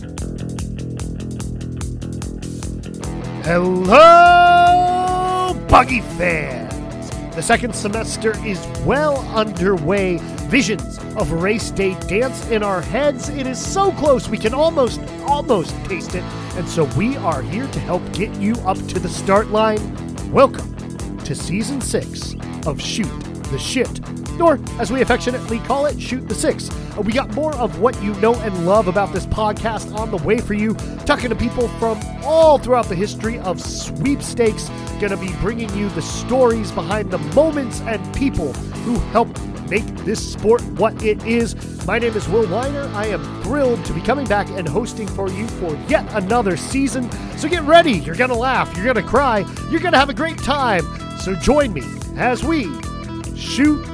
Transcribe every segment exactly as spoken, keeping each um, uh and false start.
Hello, Buggy fans! The second semester is well underway. Visions of a race day dance in our heads. It is so close we can almost, almost taste it. And so we are here to help get you up to the start line. Welcome to Season six of Shoot the Shit, or as we affectionately call it, Shoot the Six. Uh, we got more of what you know and love about this podcast on the way for you, talking to people from all throughout the history of sweepstakes, gonna be bringing you the stories behind the moments and people who helped make this sport what it is. My name is Will Weiner. I am thrilled to be coming back and hosting for you for yet another season. So get ready. You're gonna laugh. You're gonna cry. You're gonna have a great time. So join me as we shoot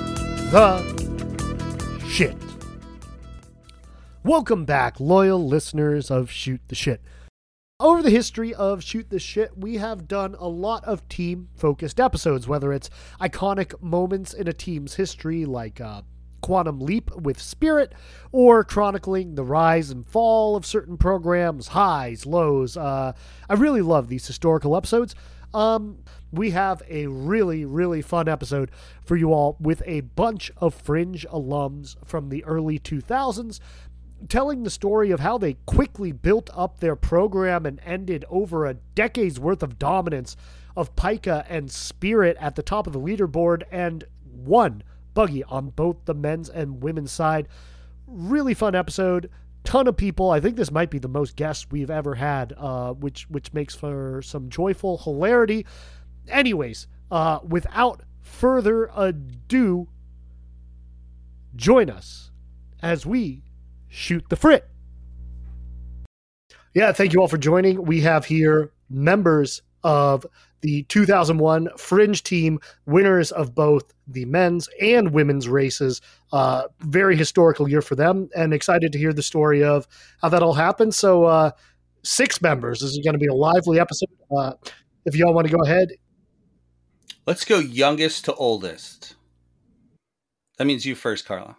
the shit. Welcome back, loyal listeners of Shoot the Shit. Over the history of Shoot the Shit, we have done a lot of team-focused episodes, whether it's iconic moments in a team's history like uh, Quantum Leap with Spirit, or chronicling the rise and fall of certain programs, highs, lows. Uh, I really love these historical episodes. Um, we have a really, really fun episode for you all with a bunch of Fringe alums from the early two thousands, telling the story of how they quickly built up their program and ended over a decade's worth of dominance of Pika and Spirit at the top of the leaderboard and won Buggy on both the men's and women's side. Really fun episode. Ton of people. I think this might be the most guests we've ever had, uh, which which makes for some joyful hilarity. Anyways, uh, without further ado, join us as we shoot the frit. Yeah, thank you all for joining. We have here members of the two thousand one Fringe team, winners of both the men's and women's races. Uh, very historical year for them, and excited to hear the story of how that all happened. So uh, six members. This is going to be a lively episode. Uh, if y'all want to go ahead. Let's go youngest to oldest. That means you first, Carla.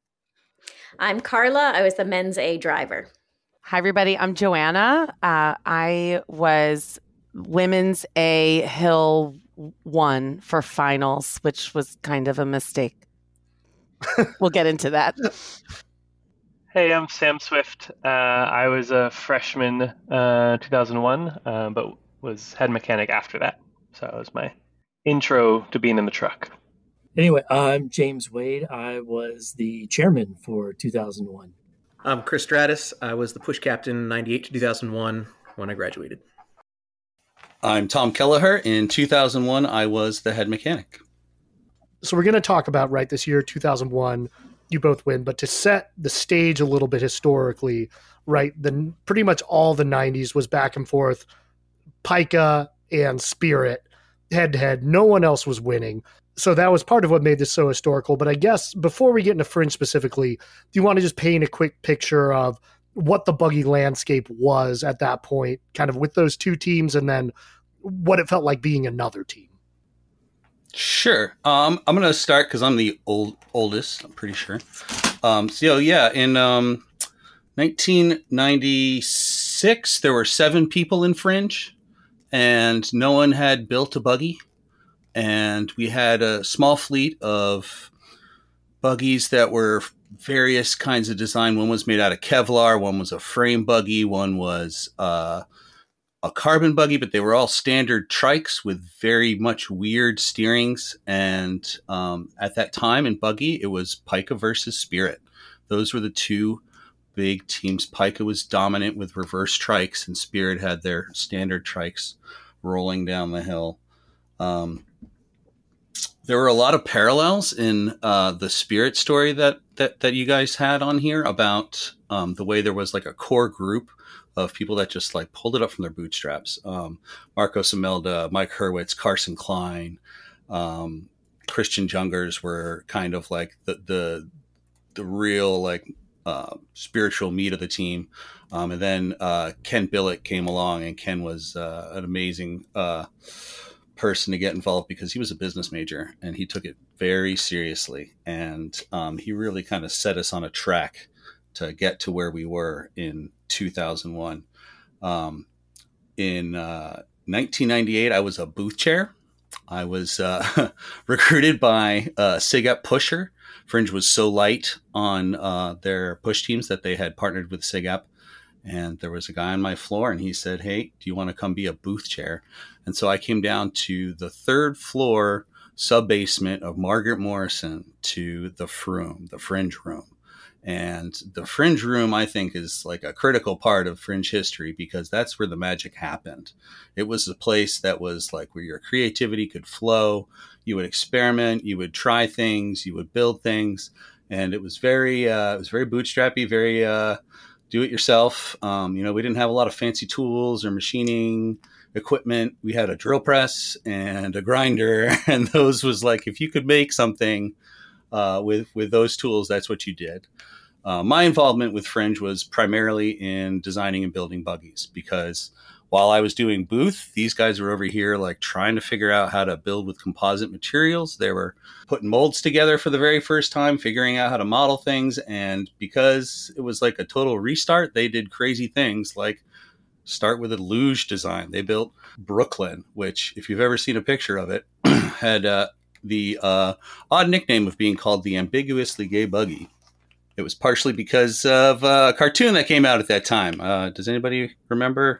I'm Carla. I was the men's A driver. Hi, everybody. I'm Joanna. Uh, I was women's A Hill one for finals, which was kind of a mistake. We'll get into that. Hey, I'm Sam Swift. Uh, I was a freshman uh, two thousand one, uh, but was head mechanic after that. So that was my intro to being in the truck. Anyway, I'm James Wade. I was the chairman for two thousand one. I'm Chris Stratus. I was the push captain ninety-eight to two thousand one when I graduated. I'm Tom Kelleher. In two thousand one, I was the head mechanic. So we're going to talk about, right, this year, two thousand one, you both win, but to set the stage a little bit historically, right, the pretty much all the nineties was back and forth, Pika and Spirit, head-to-head. No one else was winning. So that was part of what made this so historical. But I guess before we get into Fringe specifically, do you want to just paint a quick picture of what the Buggy landscape was at that point, kind of with those two teams, and then what it felt like being another team? Sure. Um, I'm going to start because I'm the old oldest, I'm pretty sure. Um, so, yeah, in um, nineteen ninety-six, there were seven people in Fringe, and no one had built a buggy. And we had a small fleet of buggies that were various kinds of design. One was made out of Kevlar, one was a frame buggy, one was uh, a carbon buggy, but they were all standard trikes with very much weird steerings. And um, at that time in buggy, it was Pika versus Spirit. Those were the two big teams. Pika was dominant with reverse trikes, and Spirit had their standard trikes rolling down the hill. Um, there were a lot of parallels in uh, the Spirit story that, that, that you guys had on here about um, the way there was like a core group of people that just like pulled it up from their bootstraps. Um, Marcos Imelda, Mike Hurwitz, Carson Klein, um, Christian Jungers were kind of like the, the, the real like uh, spiritual meat of the team. Um, and then uh, Ken Billick came along, and Ken was uh, an amazing uh, person to get involved because he was a business major and he took it very seriously. And um, he really kind of set us on a track to get to where we were in two thousand one. Um, in uh, nineteen ninety-eight, I was a booth chair. I was uh, recruited by uh, SIGEP Pusher. Fringe was so light on uh, their push teams that they had partnered with SIGEP. And there was a guy on my floor, and he said, "Hey, do you want to come be a booth chair?" And so I came down to the third floor sub-basement of Margaret Morrison to the Froom, the Fringe Room. And the Fringe Room, I think, is like a critical part of Fringe history because that's where the magic happened. It was a place that was like where your creativity could flow. You would experiment, you would try things, you would build things. And it was very, uh, it was very bootstrappy, very uh, do it yourself. Um, you know, we didn't have a lot of fancy tools or machining equipment. We had a drill press and a grinder. And those was like, if you could make something uh, with, with those tools, that's what you did. Uh, my involvement with Fringe was primarily in designing and building buggies because while I was doing booth, these guys were over here like trying to figure out how to build with composite materials. They were putting molds together for the very first time, figuring out how to model things. And because it was like a total restart, they did crazy things like start with a luge design. They built Brooklyn, which if you've ever seen a picture of it, had uh, the uh, odd nickname of being called the ambiguously gay buggy. It was partially because of a cartoon that came out at that time. Uh, does anybody remember?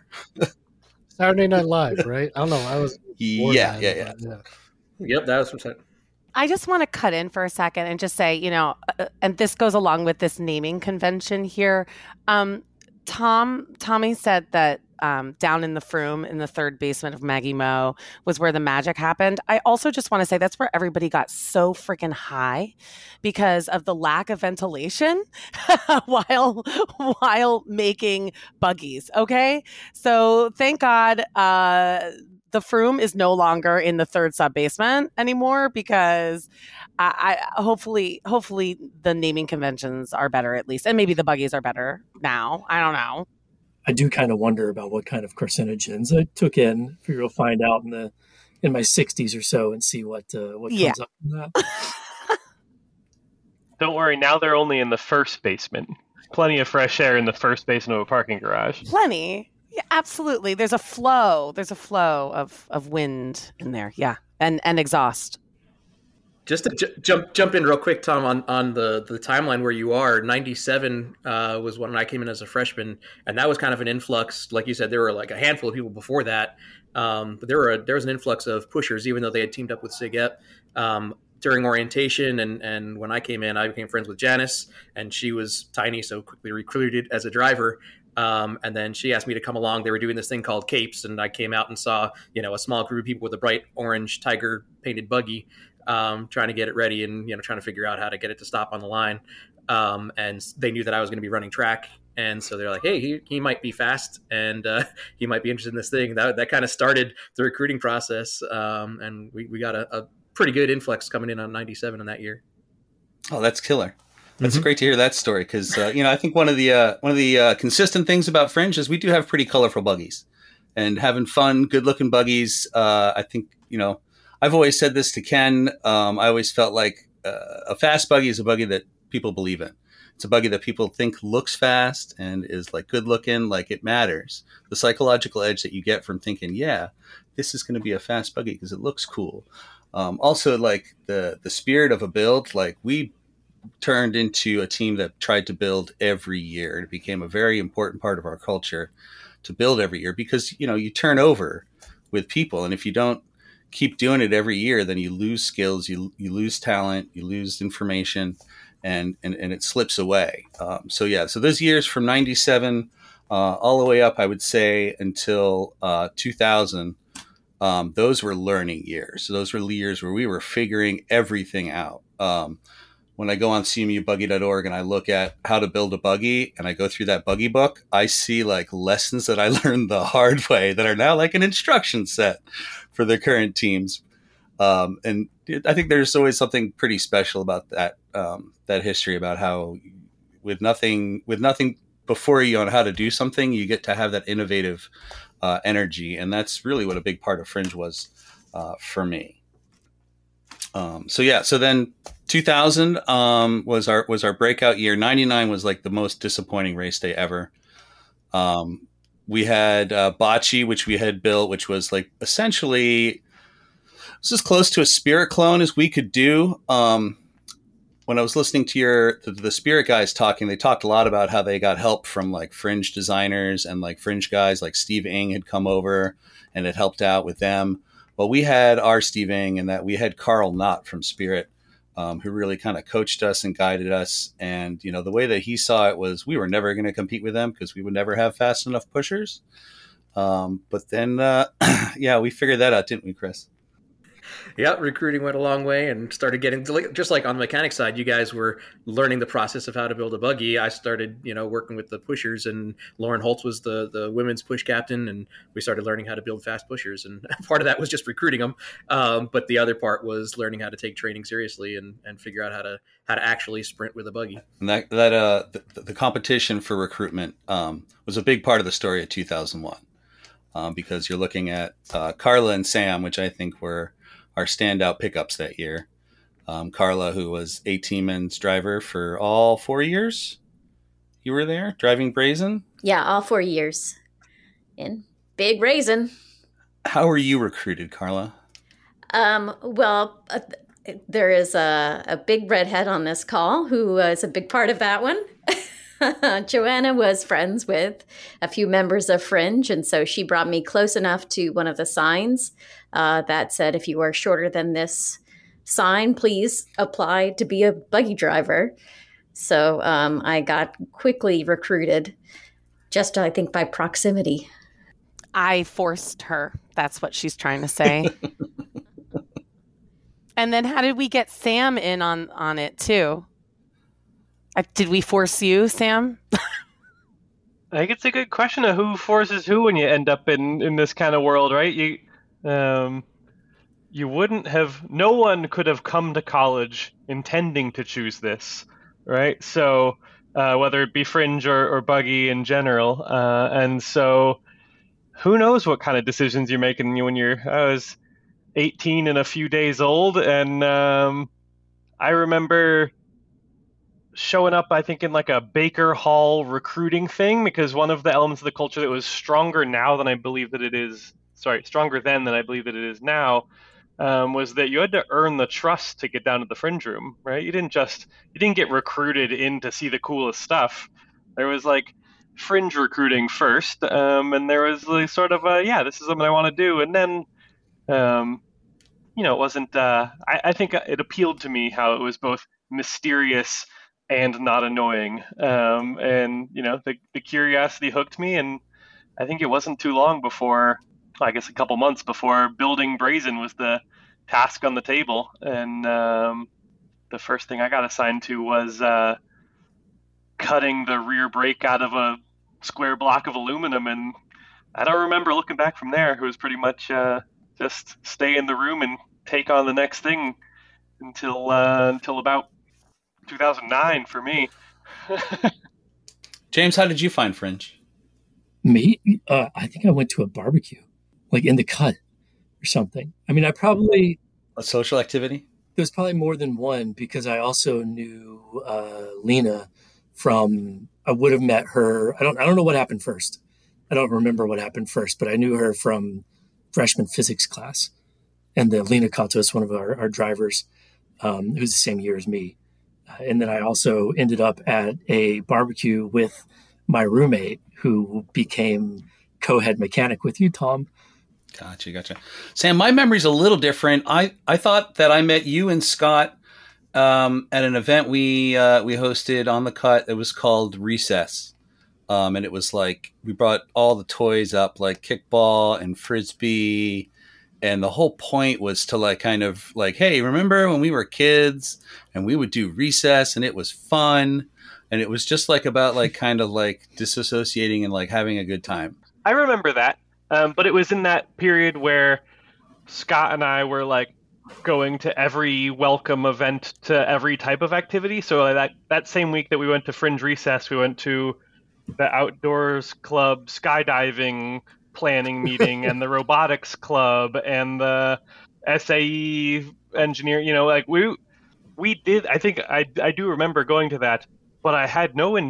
Saturday Night Live, right? I don't know. I was. Yeah, yeah, yeah, yeah. Yep, that was from Saturday. I just want to cut in for a second and just say, you know, uh, and this goes along with this naming convention here. Um, Tom, Tommy said that um, down in the Froom in the third basement of Maggie Mo was where the magic happened. I also just want to say that's where everybody got so freaking high because of the lack of ventilation while while making buggies. Okay, so thank God uh, the Froom is no longer in the third sub basement anymore because I, I hopefully hopefully the naming conventions are better at least, and maybe the buggies are better now. I don't know. I do kind of wonder about what kind of carcinogens I took in. Figure we'll find out in the in my sixties or so and see what uh, what comes Yeah. up from that. Don't worry, now they're only in the first basement. Plenty of fresh air in the first basement of a parking garage. Plenty. Yeah, absolutely. There's a flow. There's a flow of, of wind in there. Yeah. And and exhaust. Just to j- jump jump in real quick, Tom, on, on the, the timeline where you are, ninety-seven uh, was when I came in as a freshman, and that was kind of an influx. Like you said, there were like a handful of people before that, um, but there were a, there was an influx of pushers, even though they had teamed up with SIGEP. Um, during orientation and, and when I came in, I became friends with Janice, and she was tiny, so quickly recruited as a driver. Um, and then she asked me to come along. They were doing this thing called Capes, and I came out and saw, you know, a small group of people with a bright orange tiger painted buggy, um, trying to get it ready and, you know, trying to figure out how to get it to stop on the line. Um, and they knew that I was going to be running track. And so they're like, hey, he, he might be fast and uh, he might be interested in this thing. That that kind of started the recruiting process. Um, and we, we got a, a pretty good influx coming in on ninety-seven in that year. Oh, that's killer. That's mm-hmm. great to hear that story because, uh, you know, I think one of the uh, one of the uh, consistent things about Fringe is we do have pretty colorful buggies and having fun, good looking buggies. Uh, I think, you know, I've always said this to Ken. Um, I always felt like uh, a fast buggy is a buggy that people believe in. It's a buggy that people think looks fast and is like good looking, like it matters. The psychological edge that you get from thinking, yeah, this is going to be a fast buggy because it looks cool. Um, also, like the the spirit of a build, like we turned into a team that tried to build every year. It became a very important part of our culture to build every year because, you know, you turn over with people. And if you don't keep doing it every year, then you lose skills, you you lose talent, you lose information, and and, and it slips away. Um, so, yeah, so those years from ninety-seven uh, all the way up, I would say, until uh, two thousand, um, those were learning years. So those were years where we were figuring everything out. Um, when I go on C M U buggy dot org and I look at how to build a buggy and I go through that buggy book, I see like lessons that I learned the hard way that are now like an instruction set for the current teams. Um, and I think there's always something pretty special about that, um, that history about how with nothing, with nothing before you on how to do something, you get to have that innovative uh, energy. And that's really what a big part of Fringe was uh, for me. Um, so yeah, so then two thousand um, was our was our breakout year. ninety-nine was like the most disappointing race day ever. Um, we had uh, Bocce, which we had built, which was like essentially it was as close to a Spirit clone as we could do. Um, when I was listening to your the, the Spirit guys talking, they talked a lot about how they got help from like fringe designers and like fringe guys like Steve Ing had come over and had helped out with them. Well, we had our Steve Ing, and that we had Carl Knott from Spirit, um, who really kind of coached us and guided us. And, you know, the way that he saw it was we were never going to compete with them because we would never have fast enough pushers. Um, but then, uh, yeah, we figured that out, didn't we, Chris? Yeah, recruiting went a long way and started getting just like on the mechanic side, you guys were learning the process of how to build a buggy. I started, you know, working with the pushers, and Lauren Holtz was the the women's push captain, and we started learning how to build fast pushers. And part of that was just recruiting them, um, but the other part was learning how to take training seriously and, and figure out how to how to actually sprint with a buggy. And that that uh the, the competition for recruitment um, was a big part of the story of two thousand one, um, because you're looking at uh, Carla and Sam, which I think were our standout pickups that year. Um, Carla, who was a Teeman's driver for all four years. You were there driving Brazen? Yeah, all four years in Big Raisin. How were you recruited, Carla? Um, well, uh, there is a, a big redhead on this call who is a big part of that one. Joanna was friends with a few members of Fringe, and so she brought me close enough to one of the signs uh, that said, if you are shorter than this sign, please apply to be a buggy driver. So um, I got quickly recruited, just I think by proximity. I forced her. That's what she's trying to say. And then how did we get Sam in on, on it too? Uh, did we force you, Sam? I think it's a good question of who forces who when you end up in, in this kind of world, right? You, um, you wouldn't have, no one could have come to college intending to choose this, right? So uh, whether it be Fringe or, or Buggy in general. Uh, and so who knows what kind of decisions you're making when you're, I was eighteen and a few days old. And um, I remember showing up, I think, in like a Baker Hall recruiting thing, because one of the elements of the culture that was stronger now than I believe that it is, sorry, stronger then than I believe that it is now, um, was that you had to earn the trust to get down to the Fringe room, right? You didn't just, you didn't get recruited in to see the coolest stuff. There was like Fringe recruiting first, um, and there was like sort of a, yeah, this is something I want to do. And then, um, you know, it wasn't, uh, I, I think it appealed to me how it was both mysterious and not annoying. Um, and, you know, the, the curiosity hooked me. And I think it wasn't too long before, I guess a couple months before, building Brazen was the task on the table. And um, the first thing I got assigned to was uh, cutting the rear brake out of a square block of aluminum. And I don't remember looking back from there. It was pretty much uh, just stay in the room and take on the next thing until uh, until about two thousand nine for me. James, how did you find Fringe? Me? Uh, I think I went to a barbecue, like in the cut or something. I mean, I probably... A social activity? There was probably more than one, because I also knew uh, Lena from... I would have met her... I don't I don't know what happened first. I don't remember what happened first, but I knew her from freshman physics class. And then Lena Katos, one of our, our drivers, um, who's the same year as me. Uh, and then I also ended up at a barbecue with my roommate, who became co-head mechanic with you, Tom. Gotcha, gotcha. Sam, my memory's a little different. I, I thought that I met you and Scott um, at an event we uh, we hosted on the cut. It was called Recess. Um, and it was like, we brought all the toys up, like kickball and frisbee. And the whole point was to like kind of like, hey, remember when we were kids and we would do recess and it was fun? And it was just like about like kind of like disassociating and like having a good time. I remember that. Um, but it was in that period where Scott and I were like going to every welcome event to every type of activity. So that, that same week that we went to Fringe Recess, we went to the Outdoors Club skydiving planning meeting and the robotics club and the S A E engineer, you know, like we we did, I think I, I do remember going to that, but I had no in,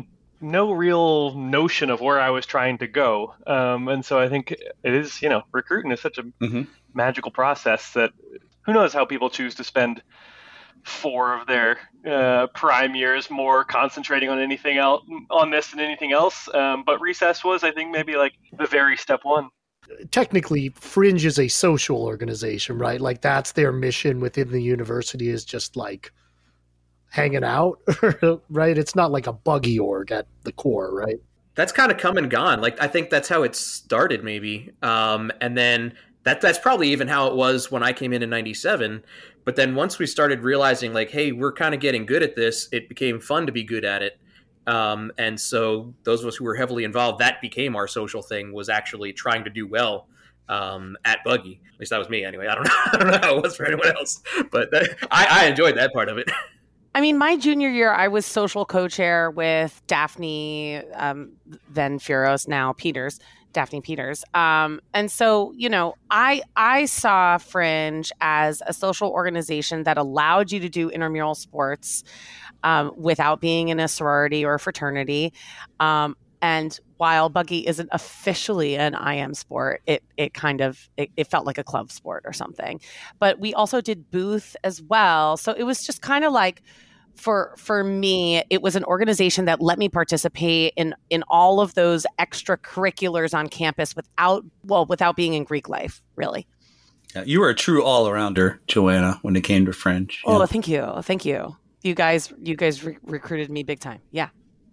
no real notion of where I was trying to go. Um, and so I think it is, you know, recruiting is such a Mhm. magical process that who knows how people choose to spend four of their uh, prime years more concentrating on anything else, on this than anything else. Um, but Recess was, I think, maybe like the very step one. Technically, Fringe is a social organization, right? Like that's their mission within the university, is just like hanging out, right? It's not like a buggy org at the core, right? That's kind of come and gone. Like I think that's how it started, maybe, um, and then that that's probably even how it was when I came in in ninety-seven. But then once we started realizing, like, hey, we're kind of getting good at this, it became fun to be good at it. Um, and so those of us who were heavily involved, that became our social thing, was actually trying to do well um, at Buggy. At least that was me anyway. I don't know. I don't know how it was for anyone else, but that, I, I enjoyed that part of it. I mean, my junior year, I was social co-chair with Daphne, um, then Furos, now Peters, Daphne Peters. Um, and so, you know, I I saw Fringe as a social organization that allowed you to do intramural sports um, without being in a sorority or a fraternity. Um, and while Buggy isn't officially an I M sport, it it kind of, it, it felt like a club sport or something. But we also did booth as well. So it was just kind of like, for for me, it was an organization that let me participate in in all of those extracurriculars on campus without, well, without being in Greek life, really. Yeah, you were a true all-arounder, Joanna, when it came to Fringe. Oh, Yeah. thank you. Thank you. You guys, you guys re- recruited me big time. Yeah.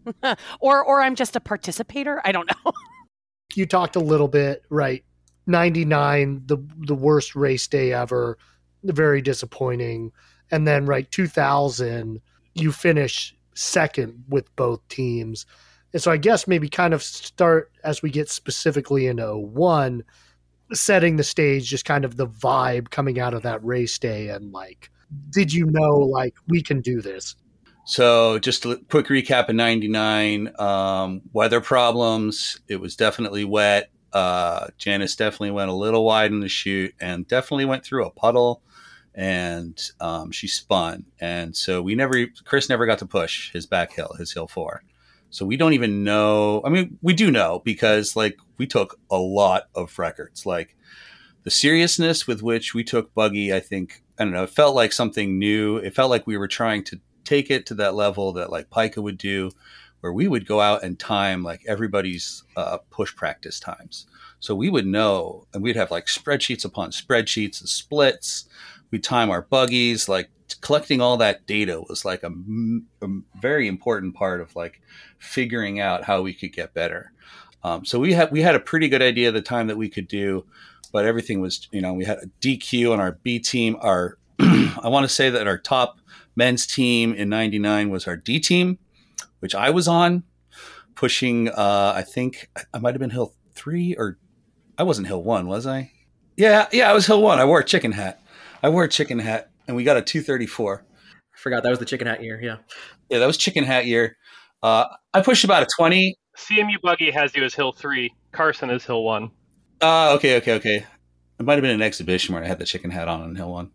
or or I'm just a participator. I don't know. You talked a little bit, right? ninety-nine, the the worst race day ever, very disappointing. And then, right, two thousand, you finish second with both teams. And so I guess maybe kind of start as we get specifically into oh one, setting the stage, just kind of the vibe coming out of that race day. And like, did you know, like, we can do this? So just a quick recap of ninety-nine, um, weather problems. It was definitely wet. Uh, Janice definitely went a little wide in the chute and definitely went through a puddle. And um, she spun. And so we never, Chris never got to push his back hill, his hill four. So we don't even know. I mean, we do know because like we took a lot of records, like the seriousness with which we took Buggy. I think, I don't know, it felt like something new. It felt like we were trying to take it to that level that like Pica would do, where we would go out and time like everybody's uh, push practice times. So we would know, and we'd have like spreadsheets upon spreadsheets of splits. We time our buggies, like collecting all that data was like a, a very important part of like figuring out how we could get better. Um, so we had, we had a pretty good idea of the time that we could do, but everything was, you know, we had a D Q on our B team. Our, I want to say that our top men's team in ninety-nine was our D team, which I was on, pushing, uh, I think I might've been hill three, or I wasn't hill one, was I? Yeah. Yeah. I was hill one. I wore a chicken hat. I wore a chicken hat and we got a two thirty-four. I forgot that was the chicken hat year. Yeah. Yeah, that was chicken hat year. Uh, I pushed about a twenty. C M U Buggy has you as hill three. Carson is hill one. Uh, okay, okay, okay. It might have been an exhibition where I had the chicken hat on on hill one.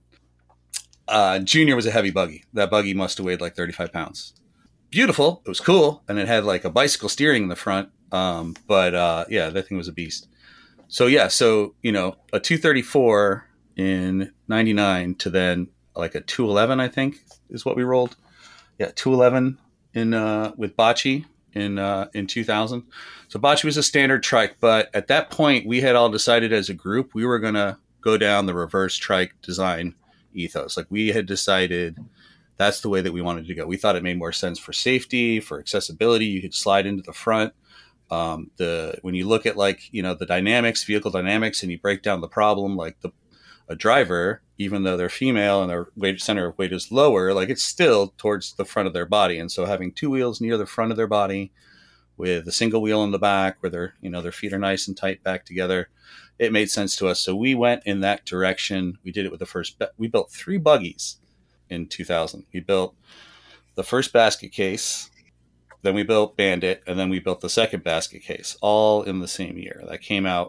Uh, junior was a heavy buggy. That buggy must have weighed like thirty-five pounds. Beautiful. It was cool. And it had like a bicycle steering in the front. Um, but uh, yeah, that thing was a beast. So yeah, so, you know, a two thirty-four in ninety-nine to then like a two eleven, I think is what we rolled. Yeah, two eleven in uh, with Bocce in uh, in two thousand. So Bocce was a standard trike, but at that point we had all decided as a group we were going to go down the reverse trike design ethos. Like we had decided that's the way that we wanted to go. We thought it made more sense for safety, for accessibility. You could slide into the front. Um, the when you look at like, you know, the dynamics, vehicle dynamics, and you break down the problem, like the a driver, even though they're female and their weight center of weight is lower, like it's still towards the front of their body. And so having two wheels near the front of their body with a single wheel in the back where their, you know, their feet are nice and tight back together, it made sense to us. So we went in that direction. We did it with the first, we built three buggies in two thousand. We built the first basket case, then we built Bandit, and then we built the second basket case, all in the same year. That came out.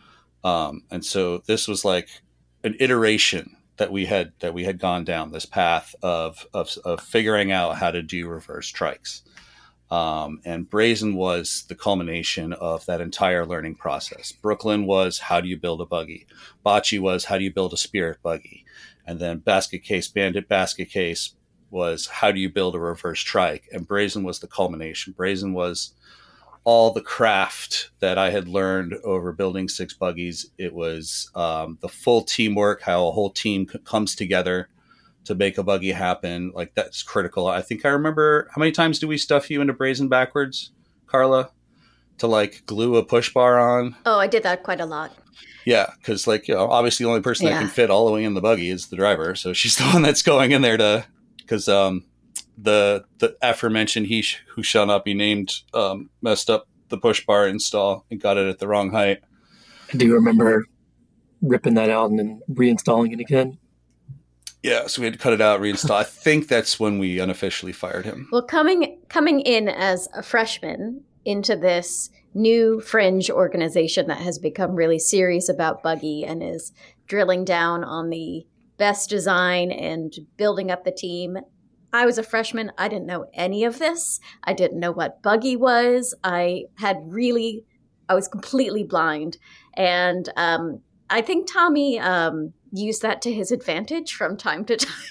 Um, and so this was like an iteration that we had that we had gone down this path of of, of figuring out how to do reverse trikes. Um, and Brazen was the culmination of that entire learning process. Brooklyn was, how do you build a buggy? Bocce was, how do you build a Spirit buggy? And then Basket Case, Bandit Basket Case was, how do you build a reverse trike? And Brazen was the culmination. Brazen was all the craft that I had learned over building six buggies. It was um, the full teamwork, how a whole team c- comes together to make a buggy happen. Like, that's critical. I think I remember, how many times do we stuff you into Brazen backwards, Carla, to like glue a push bar on? Oh, I did that quite a lot. Yeah, because like, you know, obviously the only person Yeah. that can fit all the way in the buggy is the driver. So she's the one that's going in there to, because um, the the aforementioned he sh- who shall not be named um, messed up the push bar install and got it at the wrong height. I do remember ripping that out and then reinstalling it again. Yeah, so we had to cut it out, reinstall. I think that's when we unofficially fired him. Well, coming coming in as a freshman into this new fringe organization that has become really serious about buggy and is drilling down on the best design and building up the team. I was a freshman. I didn't know any of this. I didn't know what buggy was. I had really, I was completely blind. And um, I think Tommy um, used that to his advantage from time to time.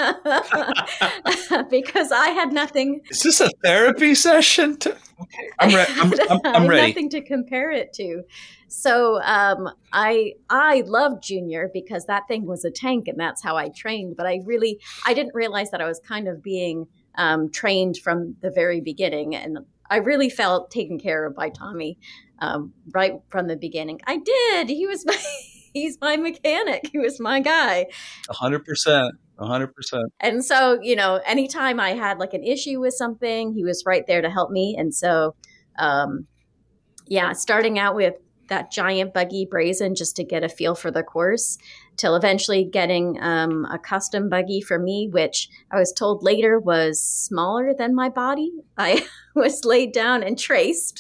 Because I had nothing. Is this a therapy session? To... Okay, I'm, re- I'm, I'm, I I'm had ready. nothing to compare it to. So um, I I loved junior because that thing was a tank, and that's how I trained. But I really I didn't realize that I was kind of being um, trained from the very beginning, and I really felt taken care of by Tommy um, right from the beginning. I did. He was my he's my mechanic. He was my guy. A hundred percent. A hundred percent. And so, you know, anytime I had like an issue with something, he was right there to help me. And so, um, yeah, starting out with that giant buggy Brazen just to get a feel for the course till eventually getting um, a custom buggy for me, which I was told later was smaller than my body. I was laid down and traced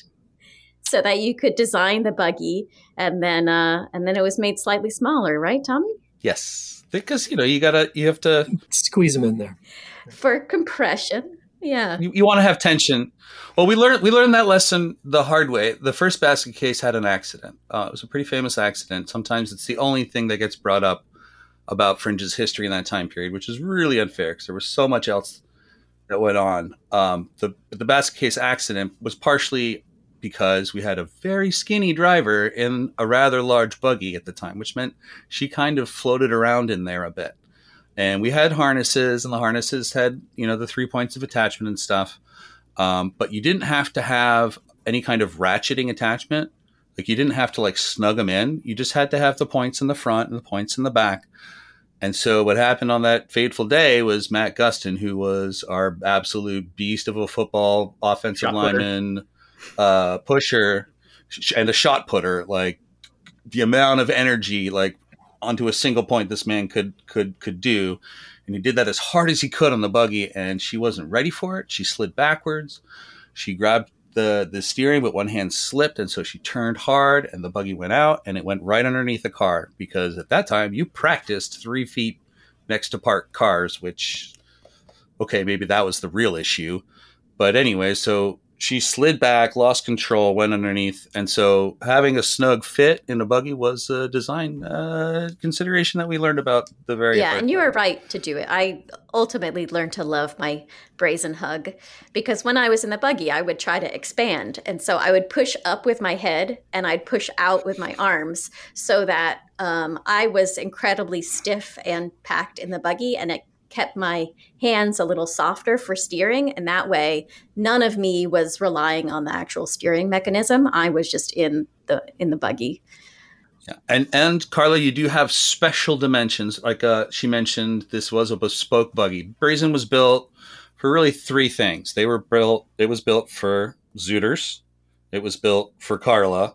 so that you could design the buggy. And then, uh, and then it was made slightly smaller, right, Tommy? Yes. Because, you know, you gotta, you have to Squeeze them in there. For compression. Yeah. You, you want to have tension. Well, we learned we learned that lesson the hard way. The first basket case had an accident. Uh, it was a pretty famous accident. Sometimes it's the only thing that gets brought up about Fringe's history in that time period, which is really unfair because there was so much else that went on. Um, the the basket case accident was partially because we had a very skinny driver in a rather large buggy at the time, which meant she kind of floated around in there a bit. And we had harnesses, and the harnesses had, you know, the three points of attachment and stuff. Um, but you didn't have to have any kind of ratcheting attachment. Like, you didn't have to, like, snug them in. You just had to have the points in the front and the points in the back. And so what happened on that fateful day was Matt Gustin, who was our absolute beast of a football offensive Shot putter. lineman, uh, pusher, sh- and a shot putter. Like, the amount of energy, like, onto a single point this man could could could do, and he did that as hard as he could on the buggy, and she wasn't ready for it. She slid backwards. She grabbed the the steering, but one hand slipped, and so she turned hard, and the buggy went out, and it went right underneath the car, because at that time you practiced three feet next to parked cars, which, okay, maybe that was the real issue, but anyway, so she slid back, lost control, went underneath. And so having a snug fit in a buggy was a design uh, consideration that we learned about the very Yeah, first and you day. were right to do it. I ultimately learned to love my Brazen hug because when I was in the buggy, I would try to expand. And so I would push up with my head and I'd push out with my arms so that um, I was incredibly stiff and packed in the buggy, and it kept my hands a little softer for steering. And that way, none of me was relying on the actual steering mechanism. I was just in the in the buggy. Yeah. And, and Carla, you do have special dimensions. Like uh, she mentioned, this was a bespoke buggy. Brazen was built for really three things. They were built, it was built for Zooters. It was built for Carla.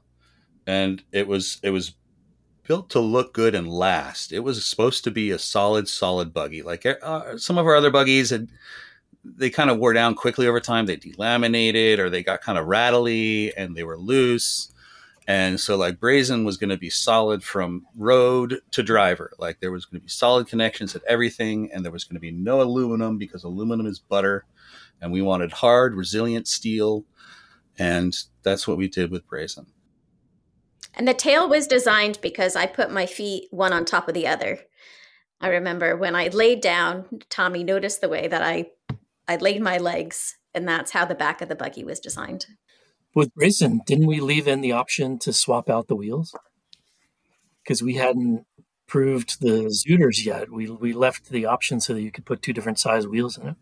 And it was, it was built to look good and last. It was supposed to be a solid, solid buggy. Like uh, some of our other buggies, had, they kind of wore down quickly over time. They delaminated, or they got kind of rattly, and they were loose. And so, like, Brazen was going to be solid from road to driver. Like, there was going to be solid connections at everything, and there was going to be no aluminum because aluminum is butter. And we wanted hard, resilient steel. And that's what we did with Brazen. And the tail was designed because I put my feet one on top of the other. I remember when I laid down, Tommy noticed the way that I, I laid my legs, and that's how the back of the buggy was designed. With Brazen, didn't we leave in the option to swap out the wheels? Because we hadn't proved the Zooters yet. We we left the option so that you could put two different size wheels in it.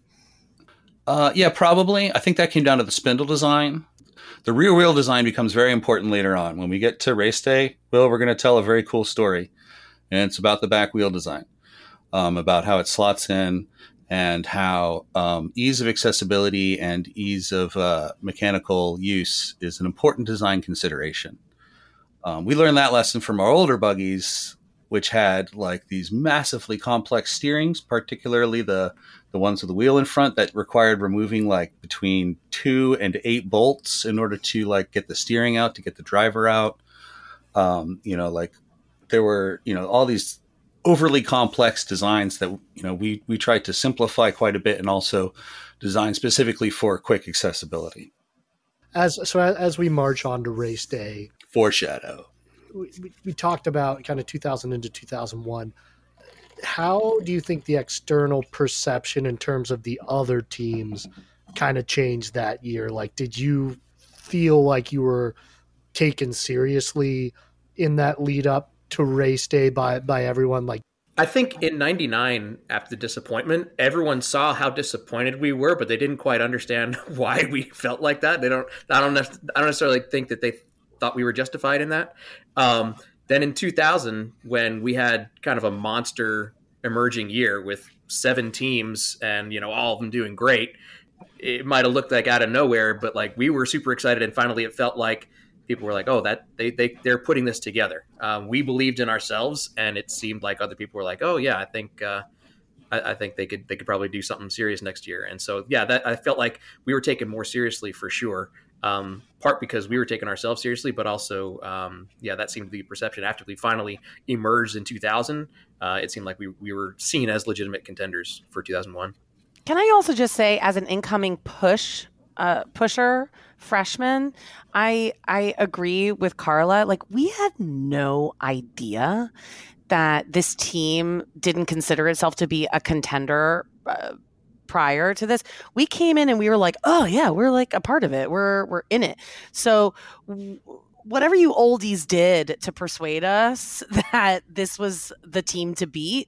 Uh, yeah, probably. I think that came down to the spindle design. The rear wheel design becomes very important later on. When we get to race day, Will, we're going to tell a very cool story. And it's about the back wheel design. Um, about how it slots in and how um, ease of accessibility and ease of uh, mechanical use is an important design consideration. Um, we learned that lesson from our older buggies, which had like these massively complex steerings, particularly the, the ones with the wheel in front that required removing like between two and eight bolts in order to like get the steering out, to get the driver out. Um, you know, like there were, you know, all these overly complex designs that, you know, we, we tried to simplify quite a bit and also design specifically for quick accessibility. As so as we march on to race day, foreshadow. We, we, we talked about kind of two thousand into two thousand one. How do you think the external perception in terms of the other teams kind of changed that year? Like, did you feel like you were taken seriously in that lead up to race day by, by everyone? Like, I think in ninety-nine, after the disappointment, everyone saw how disappointed we were, but they didn't quite understand why we felt like that. They don't, I don't, I don't necessarily think that they thought we were justified in that. Um, then in two thousand, when we had kind of a monster emerging year with seven teams and, you know, all of them doing great, it might have looked like out of nowhere, but like we were super excited. And finally it felt like people were like, oh, that they, they, they're putting this together. Um, we believed in ourselves, and it seemed like other people were like, oh yeah, I think, uh, I, I think they could, they could probably do something serious next year. And so, yeah, that I felt like we were taken more seriously for sure. Um, part because we were taking ourselves seriously, but also, um, yeah, that seemed to be perception after we finally emerged in two thousand. Uh, it seemed like we, we were seen as legitimate contenders for two thousand one. Can I also just say, as an incoming push uh, pusher freshman, I I agree with Carla. Like, we had no idea that this team didn't consider itself to be a contender uh, prior to this. We came in and we were like, oh yeah, we're like a part of it. We're we're in it. So w- whatever you oldies did to persuade us that this was the team to beat,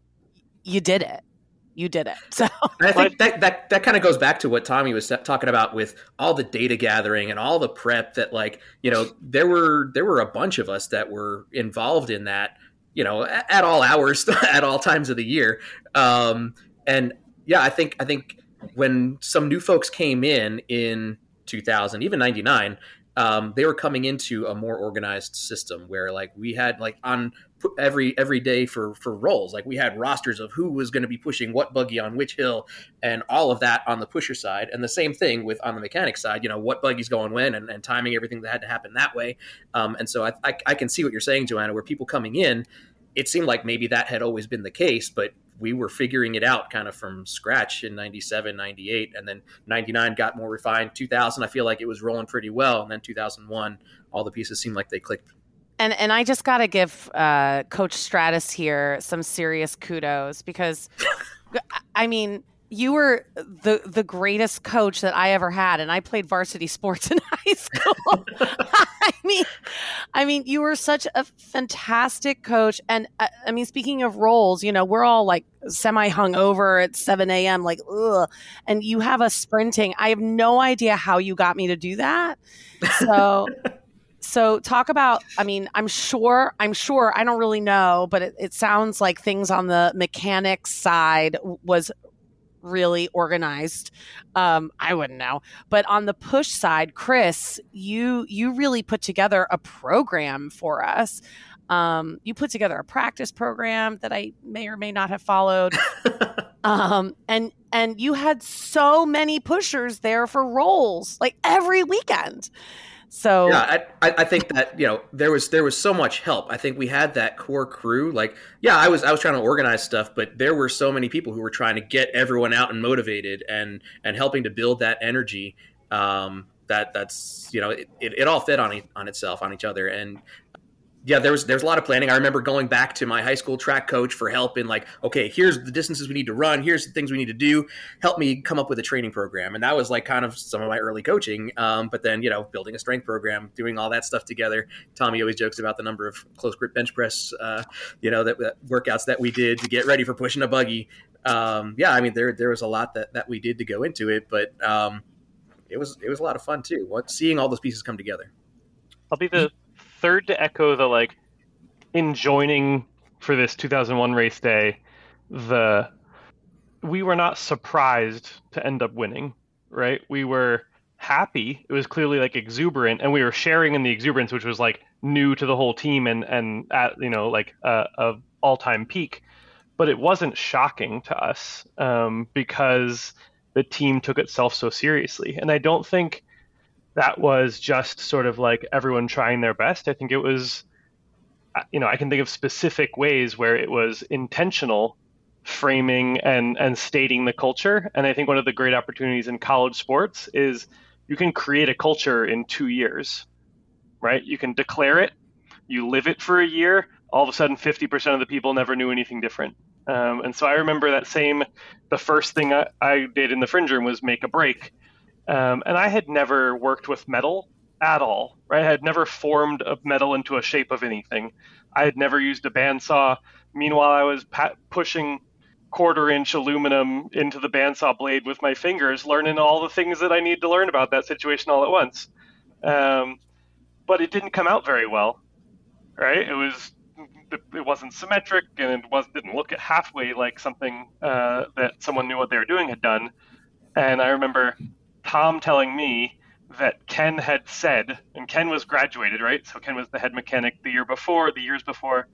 you did it. You did it. So and I think that, that, that kind of goes back to what Tommy was talking about with all the data gathering and all the prep that, like, you know, there were, there were a bunch of us that were involved in that, you know, at, at all hours, at all times of the year. Um, and yeah, I think, I think when some new folks came in, in two thousand, even ninety-nine, um, they were coming into a more organized system where, like, we had like on every every day for for roles, like we had rosters of who was going to be pushing what buggy on which hill and all of that on the pusher side, and the same thing with on the mechanic side, you know, what buggy's going when and, and timing everything that had to happen that way. Um, and so I, I I can see what you're saying, Joanna, where people coming in, it seemed like maybe that had always been the case, but we were figuring it out kind of from scratch in ninety-seven, ninety-eight, and then ninety-nine got more refined. two thousand, I feel like it was rolling pretty well. And then two thousand one, all the pieces seemed like they clicked. And and I just got to give uh, Coach Stratus here some serious kudos because, I mean, you were the the greatest coach that I ever had, and I played varsity sports in high school. I mean, I mean, you were such a fantastic coach. And uh, I mean, speaking of roles, you know, we're all like semi hungover at seven a.m. like, ugh. And you have us sprinting. I have no idea how you got me to do that. So. So talk about, I mean, I'm sure, I'm sure, I don't really know, but it, it sounds like things on the mechanics side was really organized. Um, I wouldn't know. But on the push side, Chris, you you really put together a program for us. Um, you put together a practice program that I may or may not have followed. um, and and you had so many pushers there for roles, like every weekend. So yeah, I, I think that, you know, there was there was so much help. I think we had that core crew. Like, yeah, I was I was trying to organize stuff, but there were so many people who were trying to get everyone out and motivated and and helping to build that energy. Um, that that's you know, it, it, it all fed on e- on itself, on each other, and yeah, there was there's a lot of planning. I remember going back to my high school track coach for help in like, okay, here's the distances we need to run. Here's the things we need to do. Help me come up with a training program. And that was like kind of some of my early coaching. Um, but then, you know, building a strength program, doing all that stuff together. Tommy always jokes about the number of close grip bench press, uh, you know, that, that workouts that we did to get ready for pushing a buggy. Um, yeah, I mean, there there was a lot that, that we did to go into it, but um, it was it was a lot of fun too. What, seeing all those pieces come together. I'll be the third to echo the like in joining for this two thousand one race day, the we were not surprised to end up winning, right? We were happy. It was clearly like exuberant, and we were sharing in the exuberance, which was like new to the whole team and and at you know like a, a all-time peak. But it wasn't shocking to us um, because the team took itself so seriously, and I don't think that was just sort of like everyone trying their best. I think it was, you know, I can think of specific ways where it was intentional framing and, and stating the culture. And I think one of the great opportunities in college sports is you can create a culture in two years, right? You can declare it, you live it for a year, all of a sudden fifty percent of the people never knew anything different. Um, and so I remember that same, the first thing I, I did in the Fringe Room was make a break. Um, and I had never worked with metal at all, right? I had never formed a metal into a shape of anything. I had never used a bandsaw. Meanwhile, I was pa- pushing quarter-inch aluminum into the bandsaw blade with my fingers, learning all the things that I need to learn about that situation all at once. Um, but it didn't come out very well, right? It was it wasn't symmetric, and it was didn't look at halfway like something uh, that someone knew what they were doing had done. And I remember Tom telling me that Ken had said, and Ken was graduated, right? So Ken was the head mechanic the year before, the years before,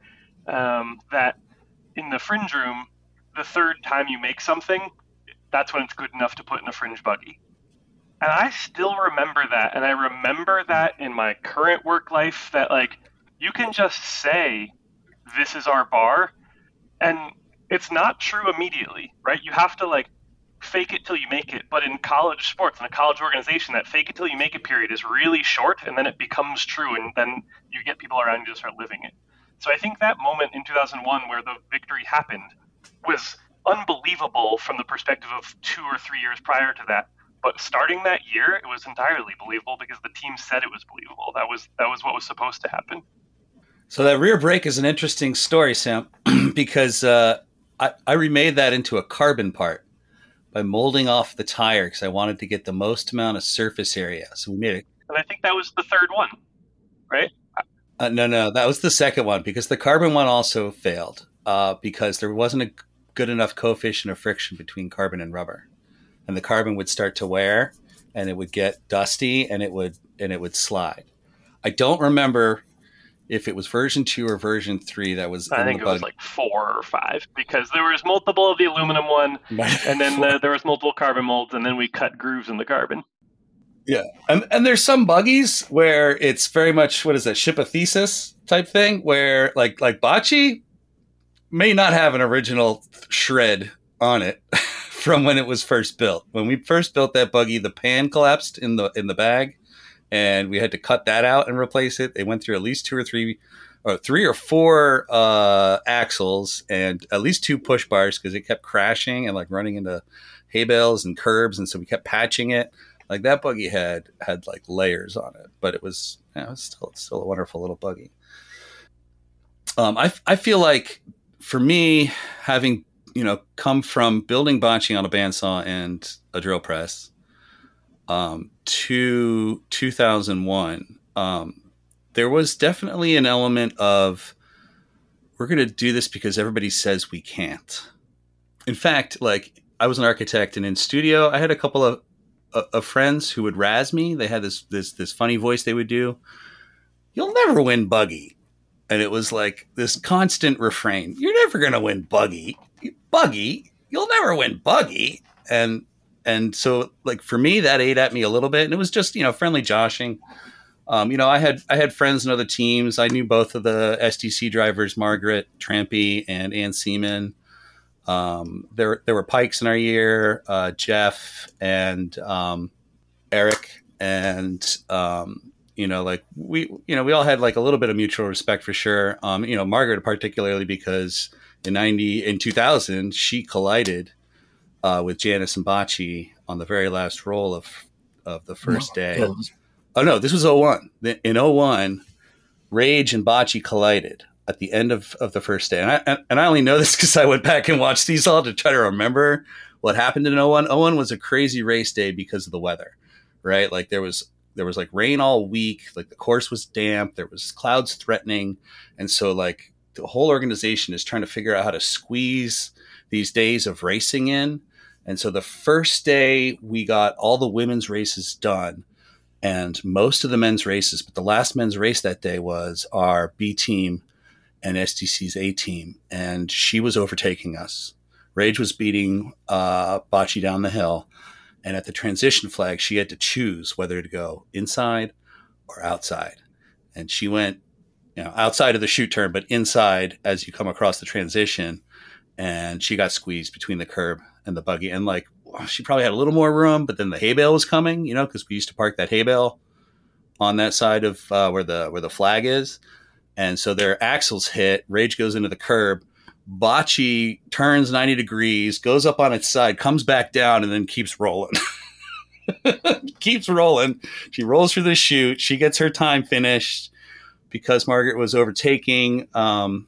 um, that in the Fringe Room, the third time you make something, that's when it's good enough to put in a fringe buggy. And I still remember that. And I remember that in my current work life, that like, you can just say, this is our bar. And it's not true immediately, right? You have to like, fake it till you make it. But in college sports, in a college organization, that fake it till you make it period is really short, and then it becomes true, and then you get people around you to start living it. So I think that moment in two thousand one where the victory happened was unbelievable from the perspective of two or three years prior to that. But starting that year, it was entirely believable because the team said it was believable. That was that was what was supposed to happen. So that rear brake is an interesting story, Sam, because uh, I, I remade that into a carbon part by molding off the tire because I wanted to get the most amount of surface area. So we made it. And I think that was the third one, right? Uh, no, no, that was the second one because the carbon one also failed uh, because there wasn't a good enough coefficient of friction between carbon and rubber. And the carbon would start to wear and it would get dusty and it would and it would slide. I don't remember if it was version two or version three that was I in think the it was bug. like four or five because there was multiple of the aluminum one and then the, there was multiple carbon molds and then we cut grooves in the carbon. Yeah. And and there's some buggies where it's very much, what is that, Shipathesis type thing where like like Bocce may not have an original shred on it from when it was first built. When we first built that buggy, the pan collapsed in the in the bag. And we had to cut that out and replace it. They went through at least two or three, or three or four uh, axles and at least two push bars because it kept crashing and like running into hay bales and curbs. And so we kept patching it. Like that buggy had had like layers on it, but it was, you know, it was still still a wonderful little buggy. Um, I I feel like for me, having you know come from building Bocce on a bandsaw and a drill press. Um, to two thousand one, um, there was definitely an element of we're going to do this because everybody says we can't. In fact, like I was an architect, and in studio, I had a couple of, uh, of friends who would razz me. They had this this this funny voice they would do. You'll never win buggy, and it was like this constant refrain. You're never going to win buggy, buggy. You'll never win buggy, and. And so, like, for me, that ate at me a little bit. And it was just, you know, friendly joshing. Um, you know, I had I had friends in other teams. I knew both of the S T C drivers, Margaret Trampy and Ann Seaman. Um, there there were Pikes in our year, uh, Jeff and um, Eric, and um, you know, like we you know we all had like a little bit of mutual respect for sure. Um, you know, Margaret particularly because in ninety in two thousand she collided uh, with Janice and Bocce on the very last roll of of the first No, day. yeah, it was- Oh no, this was oh one. In oh one, Rage and Bocce collided at the end of, of the first day. And I and I only know this because I went back and watched these all to try to remember what happened in oh one. oh one was a crazy race day because of the weather, right? Like there was there was like rain all week, like the course was damp, there was clouds threatening. And so like the whole organization is trying to figure out how to squeeze these days of racing in. And so the first day we got all the women's races done and most of the men's races, but the last men's race that day was our B team and S T C's A team, and she was overtaking us. Rage was beating uh, Bocce down the hill, and at the transition flag, she had to choose whether to go inside or outside, and she went, you know, outside of the shoot turn, but inside as you come across the transition, and she got squeezed between the curb and the buggy, and like. She probably had a little more room, but then the hay bale was coming, you know, because we used to park that hay bale on that side of uh, where the where the flag is. And so their axles hit. Rage goes into the curb. Bocce turns ninety degrees, goes up on its side, comes back down, and then keeps rolling. keeps rolling. She rolls through the chute. She gets her time finished because Margaret was overtaking. Um,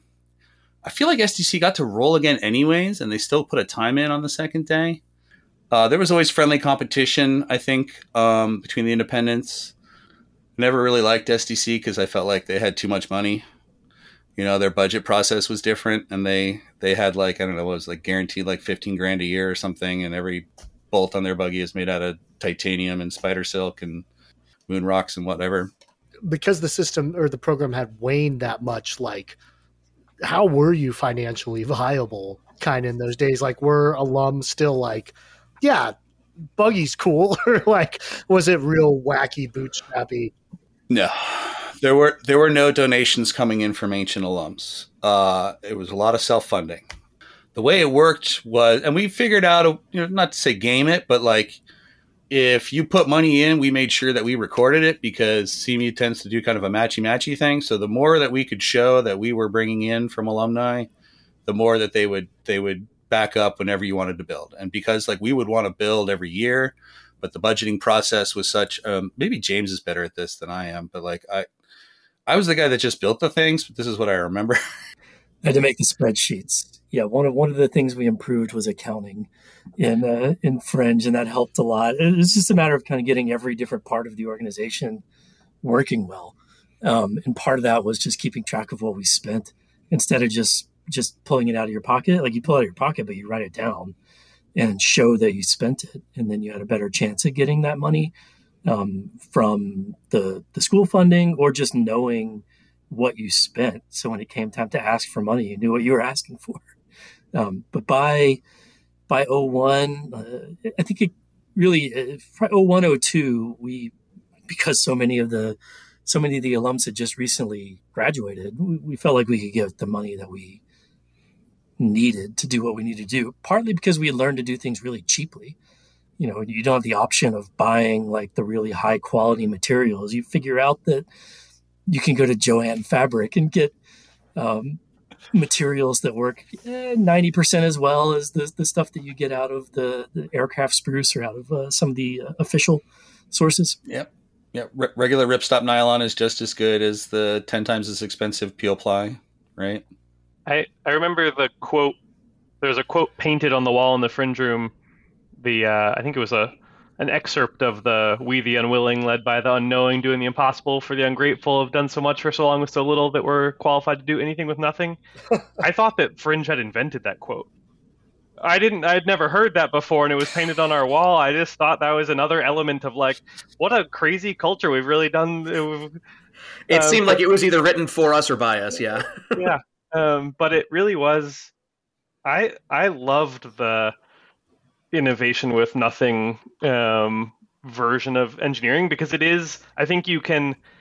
I feel like S T C got to roll again anyways, and they still put a time in on the second day. Uh, there was always friendly competition, I think, um, between the independents. Never really liked S T C because I felt like they had too much money. You know, their budget process was different, and they they had like I don't know, what was like guaranteed like fifteen grand a year or something, and every bolt on their buggy is made out of titanium and spider silk and moon rocks and whatever. Because the system or the program had waned that much, like how were you financially viable kind of in those days? Like were alums still like, yeah, buggy's cool, or like was it real wacky bootstrappy? No, there were there were no donations coming in from ancient alums. Uh, it was a lot of self funding. The way it worked was, and we figured out, a, you know, not to say game it, but like if you put money in, we made sure that we recorded it because C M U tends to do kind of a matchy matchy thing. So the more that we could show that we were bringing in from alumni, the more that they would they would. back up whenever you wanted to build. And because like we would want to build every year, but the budgeting process was such, um, maybe James is better at this than I am, but like I, I was the guy that just built the things, but this is what I remember. I had to make the spreadsheets. Yeah. One of, one of the things we improved was accounting in, uh, in Fringe, and that helped a lot. It was just a matter of kind of getting every different part of the organization working well. Um, and part of that was just keeping track of what we spent instead of just just pulling it out of your pocket. Like you pull it out of your pocket, but you write it down and show that you spent it. And then you had a better chance at getting that money um, from the, the school funding or just knowing what you spent. So when it came time to ask for money, you knew what you were asking for. Um, but by, by oh one, uh, I think it really, uh, oh one, oh two, we, because so many of the, so many of the alums had just recently graduated, we, we felt like we could get the money that we needed to do what we needed to do, partly because we had learned to do things really cheaply. You know, you don't have the option of buying like the really high quality materials. You figure out that you can go to Joann Fabric and get um, materials that work eh, ninety percent as well as the, the stuff that you get out of the, the aircraft spruce or out of uh, some of the uh, official sources. Yep. Yeah, Re- regular ripstop nylon is just as good as the ten times as expensive peel ply, right? I, I remember the quote. There's a quote painted on the wall in the Fringe room. The uh, I think it was a an excerpt of the "We the Unwilling, led by the unknowing, doing the impossible for the ungrateful, have done so much for so long with so little that we're qualified to do anything with nothing." I thought that Fringe had invented that quote. I didn't. I'd never heard that before, and it was painted on our wall. I just thought that was another element of like, what a crazy culture we've really done. Uh, it seemed like it was either written for us or by us. Yeah. Yeah. Um, but it really was. I I loved the innovation with nothing um, version of engineering because it is. I think you can.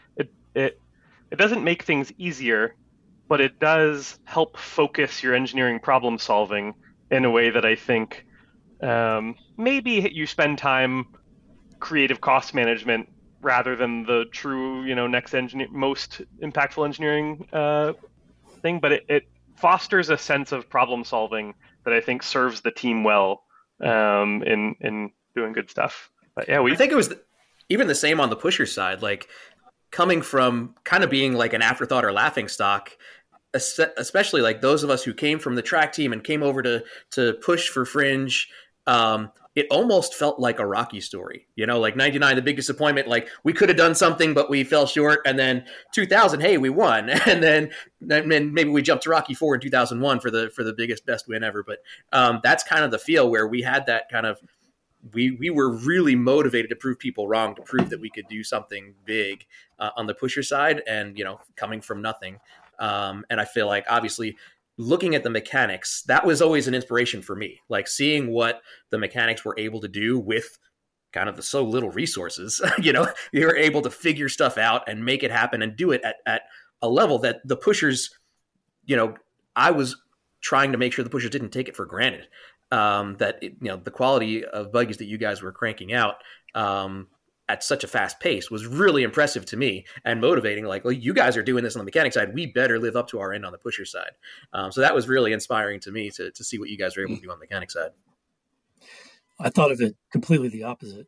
it it doesn't make things easier, but it does help focus your engineering problem solving in a way that I think um, maybe you spend time creative cost management rather than the true, you know, next engineer, most impactful engineering uh, thing. But it, it fosters a sense of problem solving that I think serves the team well um, in in doing good stuff. But yeah, we I think it was the, even the same on the pusher side, like coming from kind of being like an afterthought or laughing stock, especially like those of us who came from the track team and came over to to push for Fringe. Um, it almost felt like a Rocky story, you know, like ninety-nine, the big disappointment, like we could have done something, but we fell short. And then two thousand, hey, we won. And then, then maybe we jumped to Rocky four in two thousand one for the, for the biggest, best win ever. But um, that's kind of the feel where we had that kind of, we, we were really motivated to prove people wrong, to prove that we could do something big uh, on the pusher side and, you know, coming from nothing. Um, and I feel like obviously looking at the mechanics, that was always an inspiration for me, like seeing what the mechanics were able to do with kind of the so little resources. You know, they were able to figure stuff out and make it happen and do it at, at a level that the pushers, you know, I was trying to make sure the pushers didn't take it for granted. Um, that, it, you know, the quality of buggies that you guys were cranking out um, at such a fast pace was really impressive to me and motivating. Like, well, you guys are doing this on the mechanic side. We better live up to our end on the pusher side. Um, so that was really inspiring to me to to see what you guys were able to do on the mechanic side. I thought of it completely the opposite.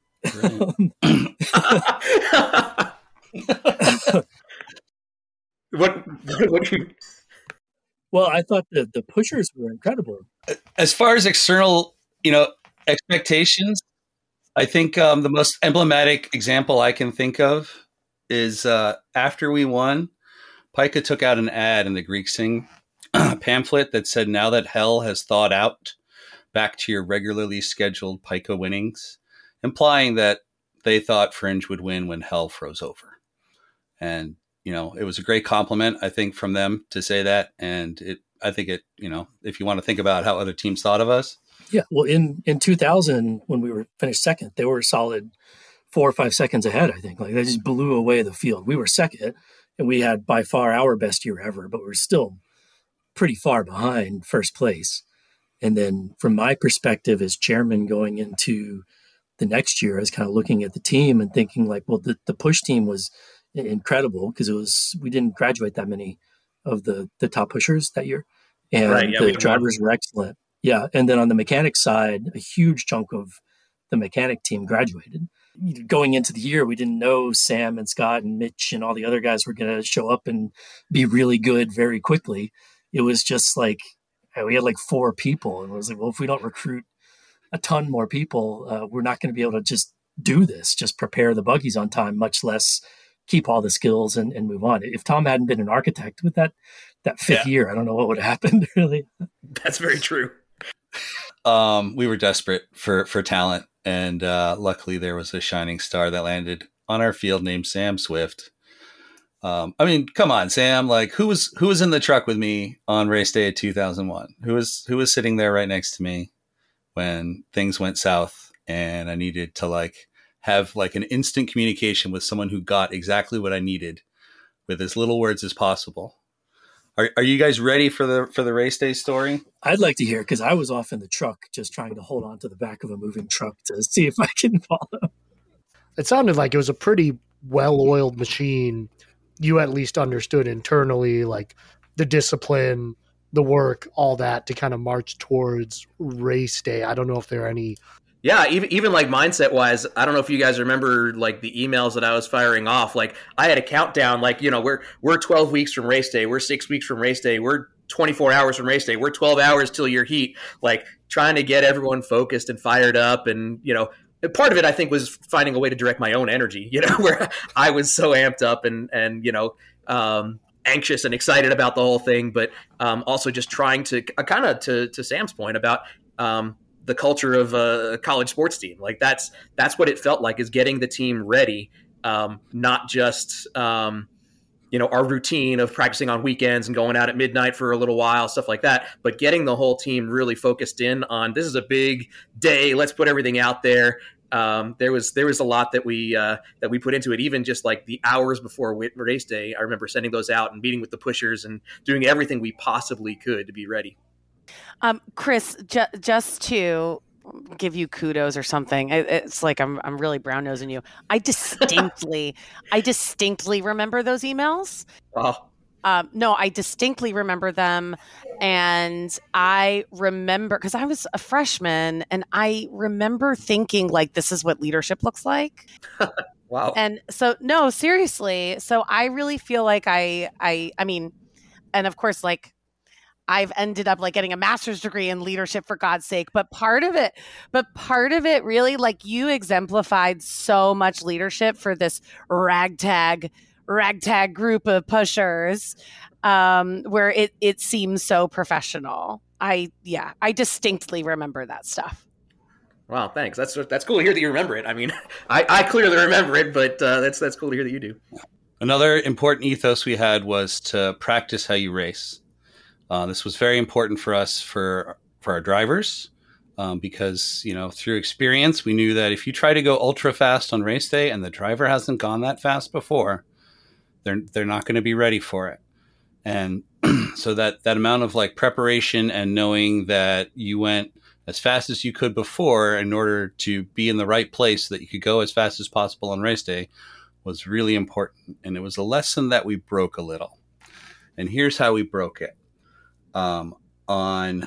what, what do you... Well, I thought the, the pushers were incredible. As far as external, you know, expectations, I think um, the most emblematic example I can think of is uh, after we won, Pika took out an ad in the Greek Sing pamphlet that said, "Now that hell has thawed out, back to your regularly scheduled Pika winnings," implying that they thought Fringe would win when hell froze over. And, you know, it was a great compliment, I think, from them to say that. And it, I think it, you know, if you want to think about how other teams thought of us. Yeah. Well, in, in two thousand, when we were finished second, they were a solid four or five seconds ahead, I think. Like, they just blew away the field. We were second, and we had by far our best year ever, but we're still pretty far behind first place. And then from my perspective as chairman going into the next year, I was kind of looking at the team and thinking like, well, the, the push team was incredible because it was, we didn't graduate that many of the, the top pushers that year. And right, yeah, the drivers were excellent. Yeah. And then on the mechanic side, a huge chunk of the mechanic team graduated. Going into the year, we didn't know Sam and Scott and Mitch and all the other guys were going to show up and be really good very quickly. It was just like, we had like four people, and it was like, well, if we don't recruit a ton more people, uh, we're not going to be able to just do this, just prepare the buggies on time, much less keep all the skills and, and move on. If Tom hadn't been an architect with that that fifth yeah. year, I don't know what would have happened, really. That's very true. Um, we were desperate for, for talent, and uh, luckily there was a shining star that landed on our field named Sam Swift. Um, I mean, come on, Sam. Like, who was who was in the truck with me on race day of two thousand one? Who was who was sitting there right next to me when things went south, and I needed to like have like an instant communication with someone who got exactly what I needed with as little words as possible. Are are you guys ready for the for the race day story? I'd like to hear, because I was off in the truck just trying to hold on to the back of a moving truck to see if I can follow. It sounded like it was a pretty well-oiled machine. You at least understood internally, like the discipline, the work, all that to kind of march towards race day. I don't know if there are any. Yeah, even even like mindset wise, I don't know if you guys remember like the emails that I was firing off. Like I had a countdown, like, you know, we're we're twelve weeks from race day, we're six weeks from race day, we're twenty-four hours from race day, we're twelve hours till your heat. Like trying to get everyone focused and fired up, and you know. Part of it, I think, was finding a way to direct my own energy, you know, where I was so amped up and, and you know, um, anxious and excited about the whole thing, but um, also just trying to uh, kind of to, to Sam's point about um, the culture of a college sports team. Like that's that's what it felt like, is getting the team ready, um, not just, um, you know, our routine of practicing on weekends and going out at midnight for a little while, stuff like that, but getting the whole team really focused in on, this is a big day, let's put everything out there. Um, there was there was a lot that we uh, that we put into it. Even just like the hours before race day, I remember sending those out and meeting with the pushers and doing everything we possibly could to be ready. Um, Chris, ju- just to give you kudos or something, it, it's like I'm I'm really brown nosing you. I distinctly, I distinctly remember those emails. Oh. Um, no, I distinctly remember them. And I remember, because I was a freshman, and I remember thinking, like, this is what leadership looks like. Wow. And so, no, seriously. So I really feel like I, I, I mean, and of course, like, I've ended up like getting a master's degree in leadership, for God's sake. But part of it, but part of it really, like, you exemplified so much leadership for this ragtag ragtag group of pushers, um, where it, it seems so professional. I, yeah, I distinctly remember that stuff. Wow. Thanks. That's, that's cool to hear that you remember it. I mean, I, I clearly remember it, but uh, that's, that's cool to hear that you do. Another important ethos we had was to practice how you race. Uh, this was very important for us, for, for our drivers, um, because, you know, through experience, we knew that if you try to go ultra fast on race day and the driver hasn't gone that fast before, they're they're not going to be ready for it. And so that, that amount of like preparation and knowing that you went as fast as you could before in order to be in the right place so that you could go as fast as possible on race day was really important. And it was a lesson that we broke a little. And here's how we broke it. Um, on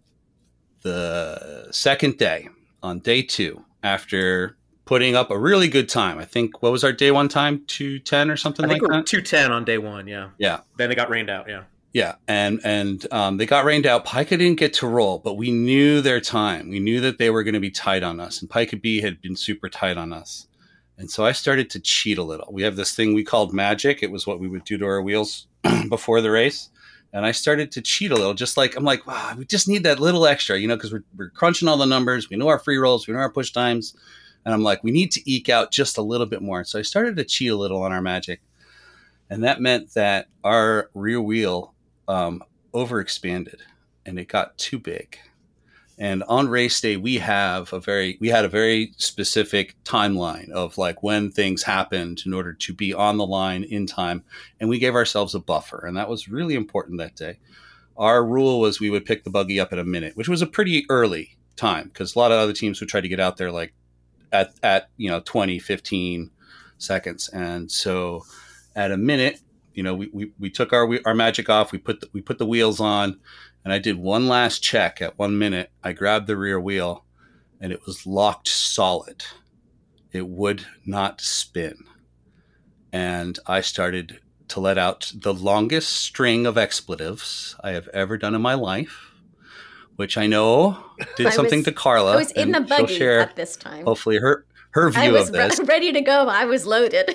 the second day, on day two, after putting up a really good time. I think, what was our day one time? two ten or something like that? I think we we were two ten on day one, yeah. Yeah. Then they got rained out, yeah. Yeah, and and um, they got rained out. Pika didn't get to roll, but we knew their time. We knew that they were going to be tight on us, and Pika B had been super tight on us. And so I started to cheat a little. We have this thing we called magic. It was what we would do to our wheels before the race. And I started to cheat a little, just like, I'm like, wow, we just need that little extra, you know, because we're, we're crunching all the numbers. We know our free rolls. We know our push times. And I'm like, we need to eke out just a little bit more. So I started to cheat a little on our magic. And that meant that our rear wheel um, overexpanded and it got too big. And on race day, we have a very, we had a very specific timeline of like when things happened in order to be on the line in time. And we gave ourselves a buffer. And that was really important that day. Our rule was we would pick the buggy up at a minute, which was a pretty early time because a lot of other teams would try to get out there like at, at, you know, twenty, fifteen seconds. And so at a minute, you know, we, we, we took our, our magic off. We put the, we put the wheels on. And I did one last check at one minute. I grabbed the rear wheel and it was locked solid. It would not spin. And I started to let out the longest string of expletives I have ever done in my life, which I know did I something was, to Carla. I was in the buggy share, at this time. Hopefully her, her view I was of this. re- ready to go. I was loaded.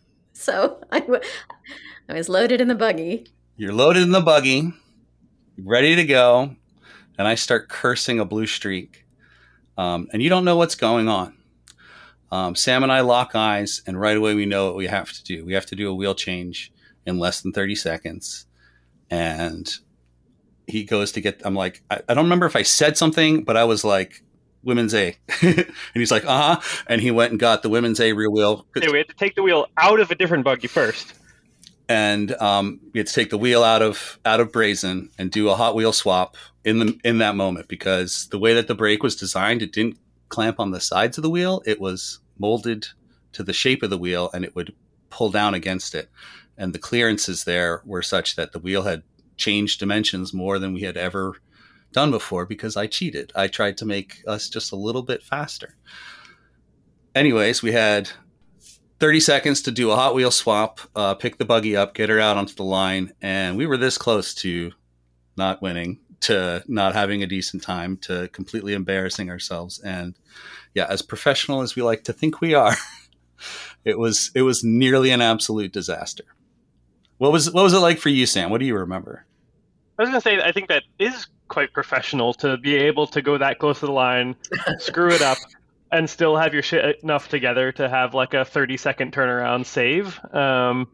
So I, w- I was loaded in the buggy. You're loaded in the buggy. Ready to go, and I start cursing a blue streak, um, and you don't know what's going on. Um, Sam and I lock eyes, and right away we know what we have to do. We have to do a wheel change in less than thirty seconds, and he goes to get, I'm like, I, I don't remember if I said something, but I was like, women's A. And he's like, uh-huh, and he went and got the women's A rear wheel. Yeah, we had to take the wheel out of a different buggy first. And um, we had to take the wheel out of out of Brazen and do a hot wheel swap in the in that moment because the way that the brake was designed, it didn't clamp on the sides of the wheel. It was molded to the shape of the wheel, and it would pull down against it. And the clearances there were such that the wheel had changed dimensions more than we had ever done before because I cheated. I tried to make us just a little bit faster. Anyways, we had thirty seconds to do a hot wheel swap, uh, pick the buggy up, get her out onto the line. And we were this close to not winning, to not having a decent time, to completely embarrassing ourselves. And yeah, as professional as we like to think we are, it was, it was nearly an absolute disaster. What was, what was it like for you, Sam? What do you remember? I was going to say, I think that is quite professional to be able to go that close to the line, screw it up, and still have your shit enough together to have like a thirty second turnaround save. Um,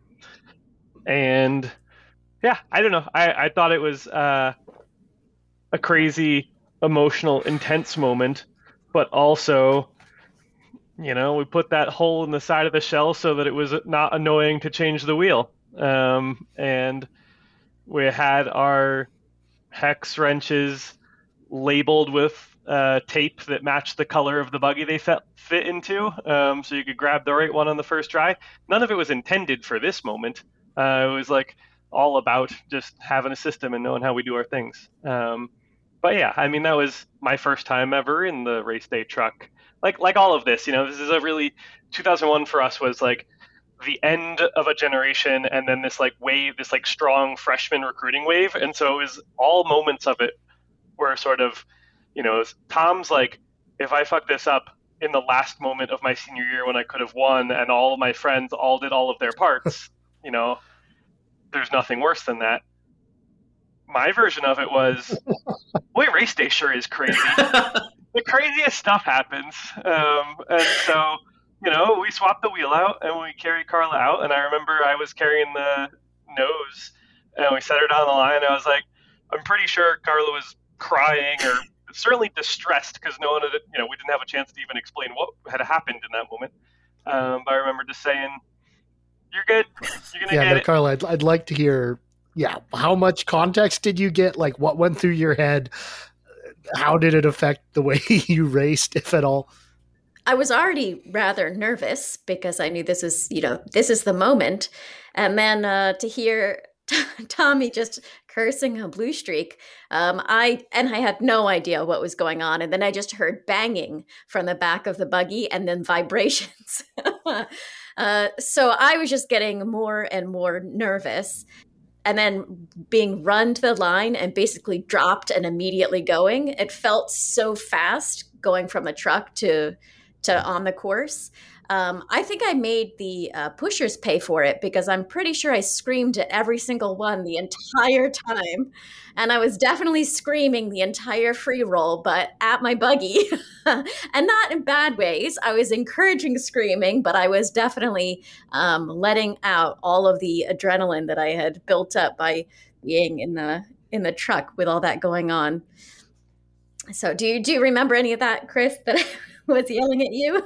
and yeah, I don't know. I, I thought it was uh, a crazy, emotional, intense moment, but also you know, we put that hole in the side of the shell so that it was not annoying to change the wheel. Um, and we had our hex wrenches labeled with uh, tape that matched the color of the buggy they fit, fit into, um, so you could grab the right one on the first try. None of it was intended for this moment. Uh, it was like all about just having a system and knowing how we do our things. Um, but yeah, I mean, that was my first time ever in the race day truck. Like like all of this, you know, this is a really, two thousand one for us was like the end of a generation, and then this like wave, this like strong freshman recruiting wave. And so it was all moments of it were sort of, you know, Tom's like, if I fuck this up in the last moment of my senior year when I could have won and all of my friends all did all of their parts, you know, there's nothing worse than that. My version of it was, boy, race day sure is crazy. The craziest stuff happens. Um, and so, you know, we swapped the wheel out and we carried Carla out. And I remember I was carrying the nose and we set her down the line. And I was like, I'm pretty sure Carla was crying or certainly distressed because no one had, you know, we didn't have a chance to even explain what had happened in that moment. Um, but I remember just saying, you're good. You're going to yeah, get no, it. Carla, I'd, I'd like to hear, yeah, how much context did you get? Like, what went through your head? How did it affect the way you raced, if at all? I was already rather nervous because I knew this is, you know, this is the moment. And then uh, to hear t- Tommy just cursing a blue streak, um, I and I had no idea what was going on. And then I just heard banging from the back of the buggy and then vibrations. uh, so I was just getting more and more nervous. And then being run to the line and basically dropped and immediately going, it felt so fast going from the truck to to on the course. Um, I think I made the uh, pushers pay for it because I'm pretty sure I screamed at every single one the entire time. And I was definitely screaming the entire free roll, but at my buggy. And not in bad ways. I was encouraging screaming, but I was definitely um, letting out all of the adrenaline that I had built up by being in the in the truck with all that going on. So do you do you remember any of that, Chris, that I was yelling at you?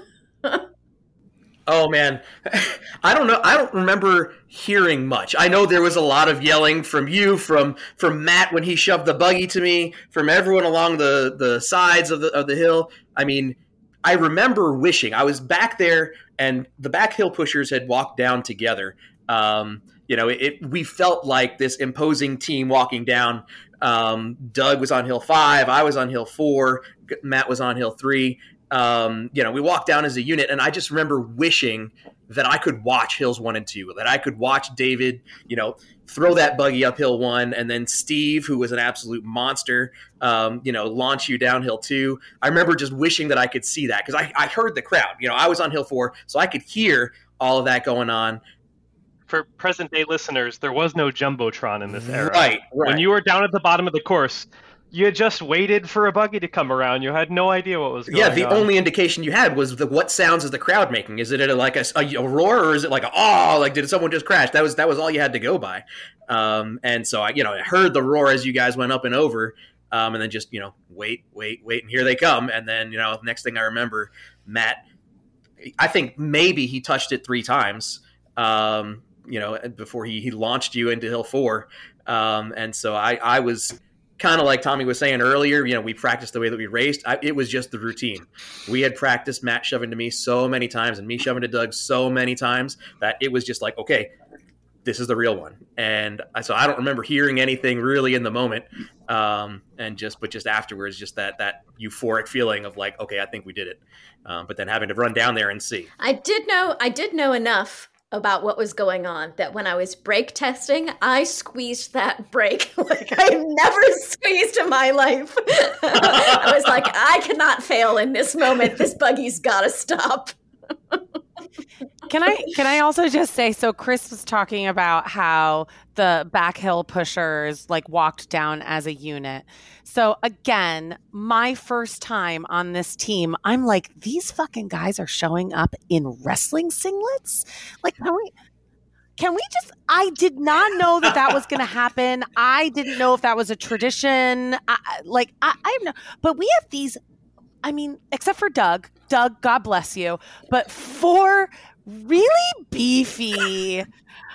Oh man, I don't know. I don't remember hearing much. I know there was a lot of yelling from you, from from Matt when he shoved the buggy to me, from everyone along the, the sides of the of the hill. I mean, I remember wishing I was back there and the back hill pushers had walked down together. Um, you know, it, we felt like this imposing team walking down. Um, Doug was on hill five, I was on hill four, Matt was on hill three. Um, you know, we walked down as a unit, and I just remember wishing that I could watch hills one and two, that I could watch David, you know, throw that buggy up hill one, and then Steve, who was an absolute monster, um, you know, launch you down hill two. I remember just wishing that I could see that because I, I heard the crowd. You know, I was on hill four, so I could hear all of that going on. For present day listeners, there was no Jumbotron in this era. Right, right. When you were down at the bottom of the course, you had just waited for a buggy to come around. You had no idea what was going on. Yeah, the on. only indication you had was the what sounds is the crowd making. Is it a, like a, a, a roar, or is it like a oh, like did someone just crash? That was that was all you had to go by. Um, and so I, you know, I heard the roar as you guys went up and over, um, and then just you know, wait, wait, wait, and here they come. And then you know, next thing I remember, Matt, I think maybe he touched it three times. Um, you know, before he he launched you into hill four. Um, and so I I was. Kind of like Tommy was saying earlier, you know, we practiced the way that we raced. I, it was just the routine. We had practiced Matt shoving to me so many times and me shoving to Doug so many times that it was just like, okay, this is the real one. And so I don't remember hearing anything really in the moment. Um, and just, but just afterwards, just that, that euphoric feeling of like, okay, I think we did it. Um, but then having to run down there and see. I did know, I did know enough about what was going on that when I was brake testing, I squeezed that brake like I've never squeezed in my life. I was like, I cannot fail in this moment. This buggy's got to stop. Can I can I also just say, so Chris was talking about how the back hill pushers like walked down as a unit. So again, my first time on this team, I'm like, these fucking guys are showing up in wrestling singlets? Like, can we, can we just, I did not know that that was going to happen. I didn't know if that was a tradition. I, like, I, I don't know. But we have these I mean, except for Doug. Doug, God bless you. But four really beefy,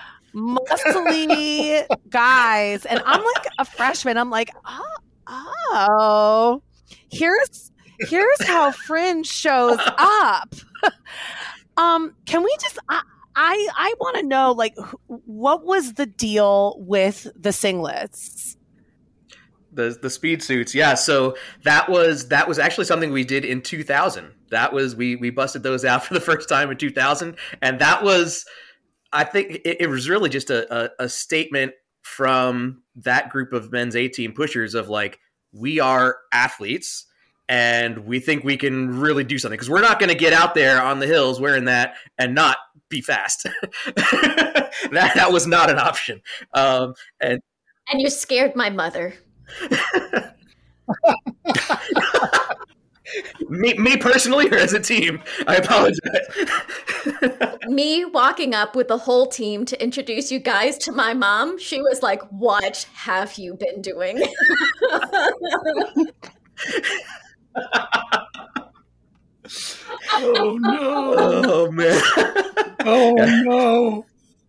muscly guys. And I'm like a freshman. I'm like, oh, oh. Here's here's how Fringe shows up. um, can we just I I, I want to know, like, what was the deal with the singlets? The the speed suits, yeah. So that was that was actually something we did in two thousand. That was we we busted those out for the first time in two thousand, and that was, I think, it, it was really just a, a, a statement from that group of men's A-team pushers of like, we are athletes and we think we can really do something because we're not going to get out there on the hills wearing that and not be fast. that that was not an option. Um, and and you scared my mother. me, me personally, or as a team, I apologize. Me walking up with the whole team to introduce you guys to my mom, she was like, "What have you been doing?" Oh no! Oh man! Oh no!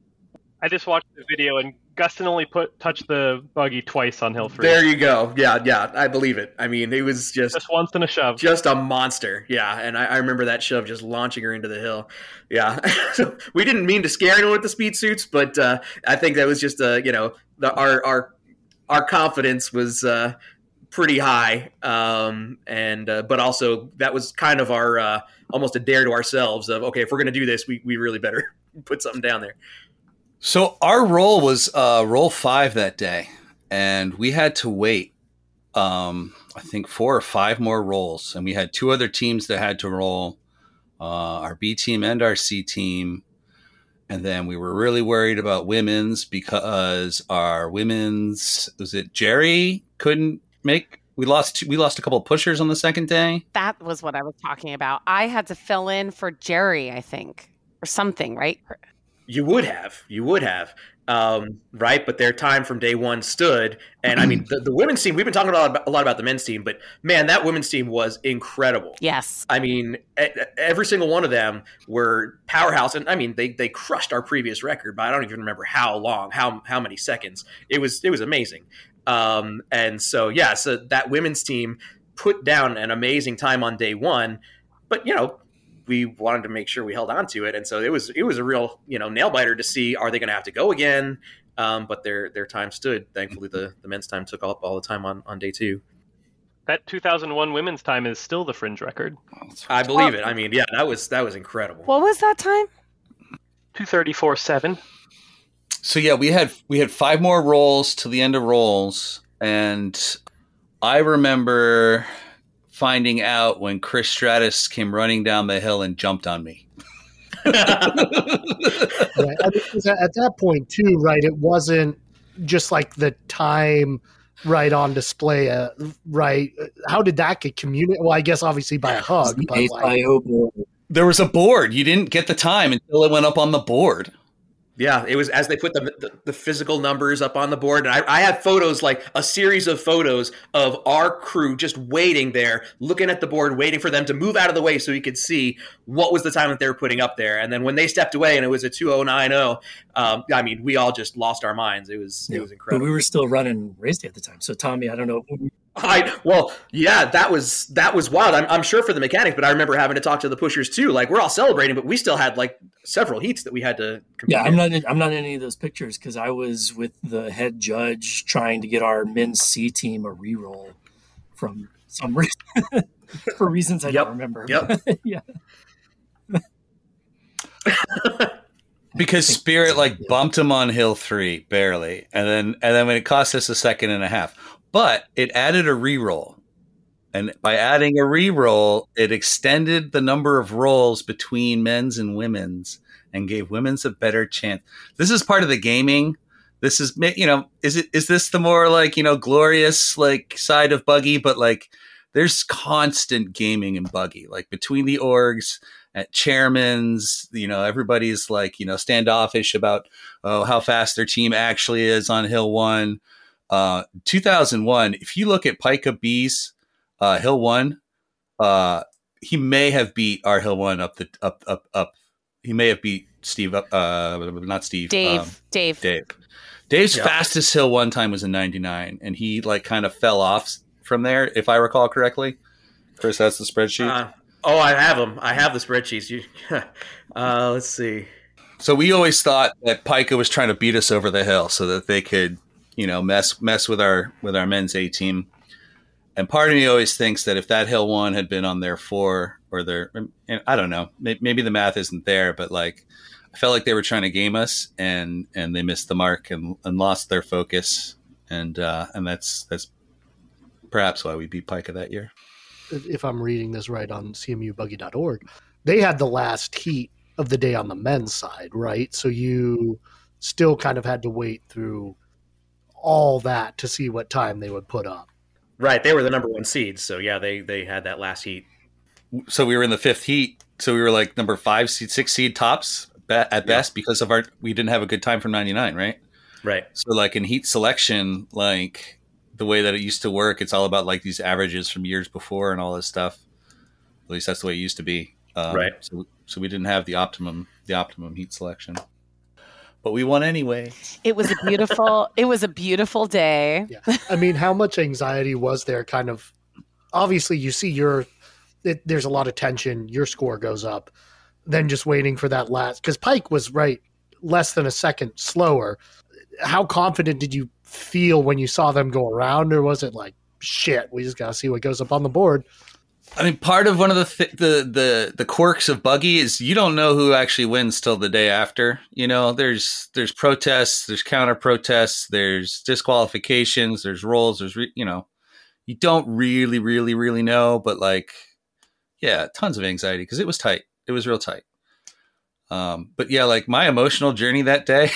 I just watched the video, and Gustin only put touched the buggy twice on hill three. There you go. Yeah, yeah, I believe it. I mean, it was just just once in a shove, just a monster. Yeah, and I, I remember that shove just launching her into the hill. Yeah, so we didn't mean to scare anyone with the speed suits, but uh, I think that was just uh, you know, the, our our our confidence was uh, pretty high, um, and uh, but also that was kind of our uh, almost a dare to ourselves of, okay, if we're gonna do this, we we really better put something down there. So our roll was uh, roll five that day, and we had to wait, um, I think, four or five more rolls. And we had two other teams that had to roll, uh, our B team and our C team. And then we were really worried about women's because our women's, was it Jerry couldn't make, we lost, two, we lost a couple of pushers on the second day. That was what I was talking about. I had to fill in for Jerry, I think, or something, right? You would have, you would have, um, right? But their time from day one stood. And I mean, the, the women's team, we've been talking a lot, about, a lot about the men's team, but man, that women's team was incredible. Yes. I mean, every single one of them were powerhouse. And I mean, they, they crushed our previous record, but I don't even remember how long, how, how many seconds. It was, it was amazing. Um, and so, yeah, so that women's team put down an amazing time on day one, but you know, we wanted to make sure we held on to it. And so it was, it was a real, you know, nail biter to see, are they going to have to go again? Um, but their, their time stood. Thankfully, the, the men's time took up all the time on, on day two. That two thousand one women's time is still the Fringe record. I believe it. I mean, yeah, that was, that was incredible. What was that time? two thirty-four seven. So yeah, we had, we had five more rolls to the end of rolls. And I remember finding out when Chris Stratus came running down the hill and jumped on me. Right. I mean, at that point too, right, it wasn't just like the time right on display, uh, right? How did that get communicated? Well, I guess obviously by a hug. But like, there was a board. You didn't get the time until it went up on the board. Yeah, it was as they put the, the, the physical numbers up on the board. And I, I have photos, like a series of photos of our crew just waiting there, looking at the board, waiting for them to move out of the way so we could see what was the time that they were putting up there. And then when they stepped away and it was a two oh nine oh, um, I mean, we all just lost our minds. It was yeah, it was incredible. But we were still running race day at the time. So, Tommy, I don't know. I well, yeah, that was that was wild. I'm, I'm sure for the mechanics, but I remember having to talk to the pushers too. Like, we're all celebrating, but we still had like several heats that we had to compete. Yeah, I'm not. In, I'm not in any of those pictures because I was with the head judge trying to get our men's C team a reroll from some reason for reasons I yep. don't remember. Yep. yeah. Because Spirit like bumped him on hill three barely, and then and then when it cost us a second and a half. But it added a reroll. And by adding a reroll, it extended the number of rolls between men's and women's and gave women's a better chance. This is part of the gaming. This is, you know, is it is this the more like, you know, glorious like side of buggy? But like there's constant gaming in buggy, like between the orgs at chairman's, you know, everybody's like, you know, standoffish about oh, how fast their team actually is on hill one. Uh, two thousand one, if you look at Pika B's uh, hill one, uh, he may have beat our Hill one up the up up up. He may have beat Steve up, uh, not Steve, Dave, um, Dave, Dave. Dave's Yeah. fastest hill one time was in ninety-nine, and he like kind of fell off from there, if I recall correctly. Chris has the spreadsheet. Uh, oh, I have them. I have the spreadsheets. You, uh, let's see. So we always thought that Pica was trying to beat us over the hill so that they could, you know, mess mess with our with our men's A team. And part of me always thinks that if that hill one had been on their four or their, and I don't know, maybe the math isn't there, but like I felt like they were trying to game us, and and they missed the mark and, and lost their focus, and uh, and that's that's perhaps why we beat Pica that year. If I'm reading this right on C M U buggy dot org, they had the last heat of the day on the men's side, right? So you still kind of had to wait through all that to see what time they would put up. Right, they were the number one seeds, so yeah, they they had that last heat. So we were in the fifth heat. So we were like number five seed, six seed tops at best, yeah, because of our we didn't have a good time from ninety-nine, right? Right. So like in heat selection, like the way that it used to work, it's all about like these averages from years before and all this stuff. At least that's the way it used to be. Um, right. So so we didn't have the optimum the optimum heat selection. But we won anyway. It was a beautiful. It was a beautiful day. Yeah, I mean, how much anxiety was there? Kind of, obviously, you see your, it, there's a lot of tension. Your score goes up, then just waiting for that last. Because Pike was right, less than a second slower. How confident did you feel when you saw them go around, or was it like, shit, we just gotta see what goes up on the board? I mean, part of one of the th- the the the quirks of buggy is you don't know who actually wins till the day after. You know, there's there's protests, there's counter protests, there's disqualifications, there's rolls, there's re- you know, you don't really, really, really know. But like, yeah, tons of anxiety because it was tight. It was real tight. Um, but yeah, like my emotional journey that day,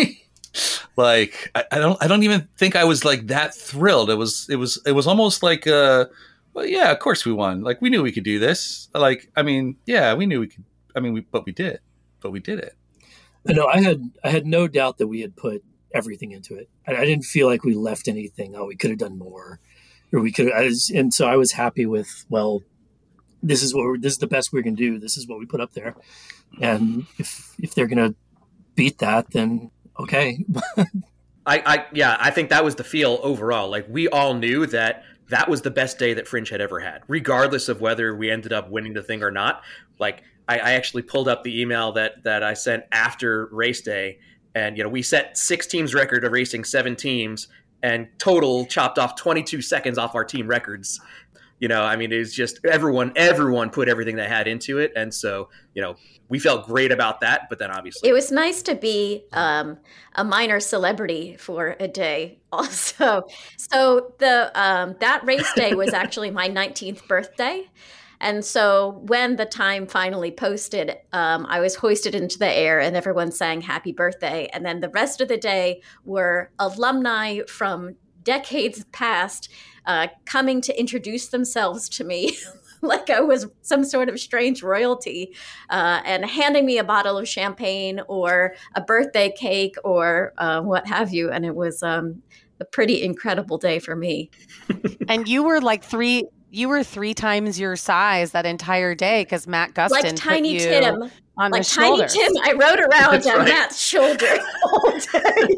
like I, I don't I don't even think I was like that thrilled. It was it was it was almost like a. Well, yeah, of course we won. Like, we knew we could do this. Like, I mean, yeah, we knew we could. I mean, we, but we did. But we did it. I know. I had I had no doubt that we had put everything into it. I, I didn't feel like we left anything. Oh, we could have done more, or we could. I was, and so I was happy with. Well, this is what we're, this is the best we can do. This is what we put up there, and if if they're gonna beat that, then okay. I, I yeah, I think that was the feel overall. Like we all knew that. That was the best day that Fringe had ever had, regardless of whether we ended up winning the thing or not. Like I, I actually pulled up the email that that I sent after race day, and you know we set six teams record of racing seven teams, and total chopped off twenty-two seconds off our team records. You know, I mean, it's just everyone, everyone put everything they had into it, and so you know we felt great about that. But then obviously, it was nice to be um, a minor celebrity for a day. Also, so the um, that race day was actually my nineteenth birthday. And so when the time finally posted, um, I was hoisted into the air and everyone sang happy birthday. And then the rest of the day were alumni from decades past uh, coming to introduce themselves to me like I was some sort of strange royalty uh, and handing me a bottle of champagne or a birthday cake or uh, what have you. And it was um, a pretty incredible day for me. And you were like three... You were three times your size that entire day because Matt Gustin like Tiny put you Tim. on like his Tiny shoulders. Tim, I rode around That's on right. Matt's shoulder all day.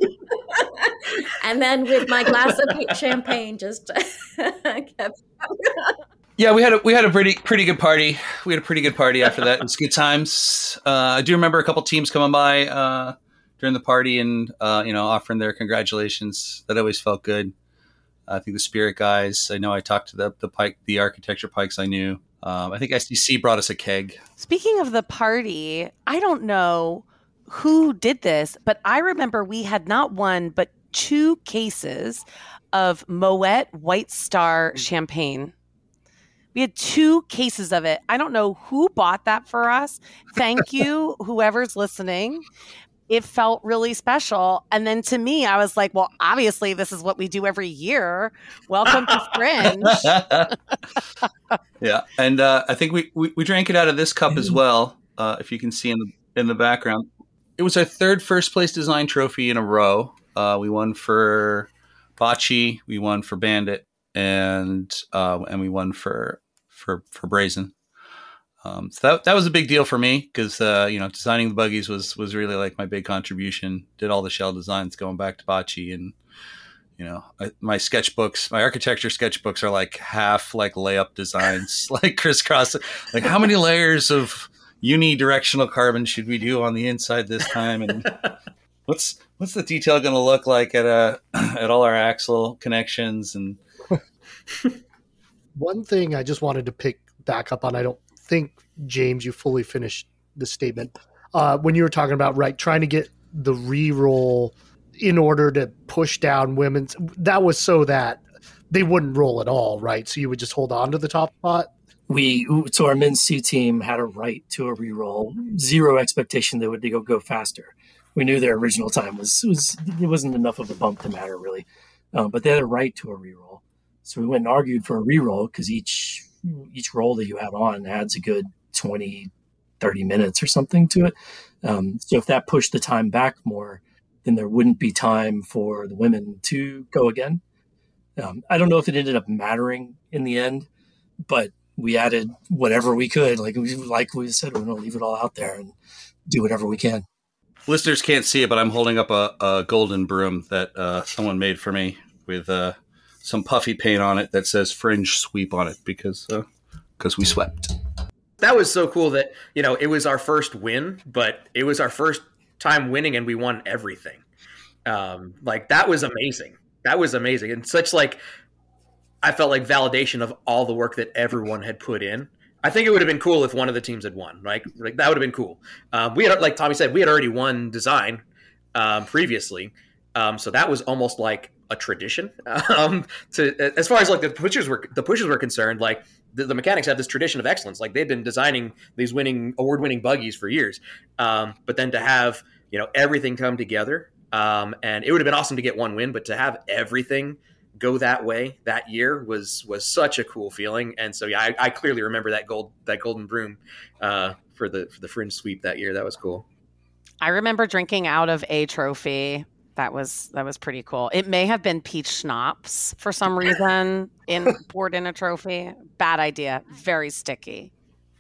And then with my glass of champagne, just kept. Yeah, we had a we had a pretty pretty good party. We had a pretty good party after that. It was good times. Uh, I do remember a couple teams coming by uh, during the party and uh, you know offering their congratulations. That always felt good. I think the Spirit guys. I know I talked to the the Pike, the architecture Pikes. I knew. Um, I think S D C brought us a keg. Speaking of the party, I don't know who did this, but I remember we had not one but two cases of Moet White Star champagne. We had two cases of it. I don't know who bought that for us. Thank you, whoever's listening. It felt really special. And then to me, I was like, well, obviously this is what we do every year. Welcome to Fringe. Yeah. And uh, I think we, we, we drank it out of this cup as well. Uh, if you can see in the, in the background, it was our third first place design trophy in a row. Uh, we won for Bocce, we won for Bandit, and, uh, and we won for for for Brazen. Um, so that that was a big deal for me because uh, you know designing the buggies was was really like my big contribution. Did all the shell designs going back to Bocce, and you know I, my sketchbooks, my architecture sketchbooks are like half like layup designs, like crisscross. Like how many layers of unidirectional carbon should we do on the inside this time, and what's what's the detail going to look like at uh at all our axle connections and. One thing I just wanted to pick back up on, I don't think, James, you fully finished the statement. Uh, when you were talking about, right, trying to get the re-roll in order to push down women's, that was so that they wouldn't roll at all, right? So you would just hold on to the top spot? We, so our men's C team had a right to a re-roll, zero expectation they would go, go faster. We knew their original time was, was it wasn't enough of a bump to matter, really. Um, but they had a right to a re-roll. So we went and argued for a re-roll because each each roll that you have on adds a good twenty, thirty minutes or something to it. Um, so if that pushed the time back more, then there wouldn't be time for the women to go again. Um, I don't know if it ended up mattering in the end, but we added whatever we could. Like we, like we said, we're going to leave it all out there and do whatever we can. Listeners can't see it, but I'm holding up a, a golden broom that uh, someone made for me with uh, some puffy paint on it that says Fringe Sweep on it because uh, because we swept. That was so cool that, you know, it was our first win, but it was our first time winning and we won everything. Um, like that was amazing. That was amazing. And such like, I felt like validation of all the work that everyone had put in. I think it would have been cool if one of the teams had won. Like, like that would have been cool. Um, we had, like Tommy said, we had already won design um, previously. Um, so that was almost like a tradition. Um, to as far as like the pushers were, the pushers were concerned, like the, the mechanics have this tradition of excellence. Like they've been designing these winning, award-winning buggies for years. Um, but then to have, you know, everything come together, um, and it would have been awesome to get one win, but to have everything go that way that year was was such a cool feeling. And so yeah, I, I clearly remember that gold that golden broom uh, for the for the Fringe Sweep that year. That was cool. I remember drinking out of a trophy. That was that was pretty cool. It may have been peach schnapps for some reason in poured in a trophy. Bad idea. Very sticky.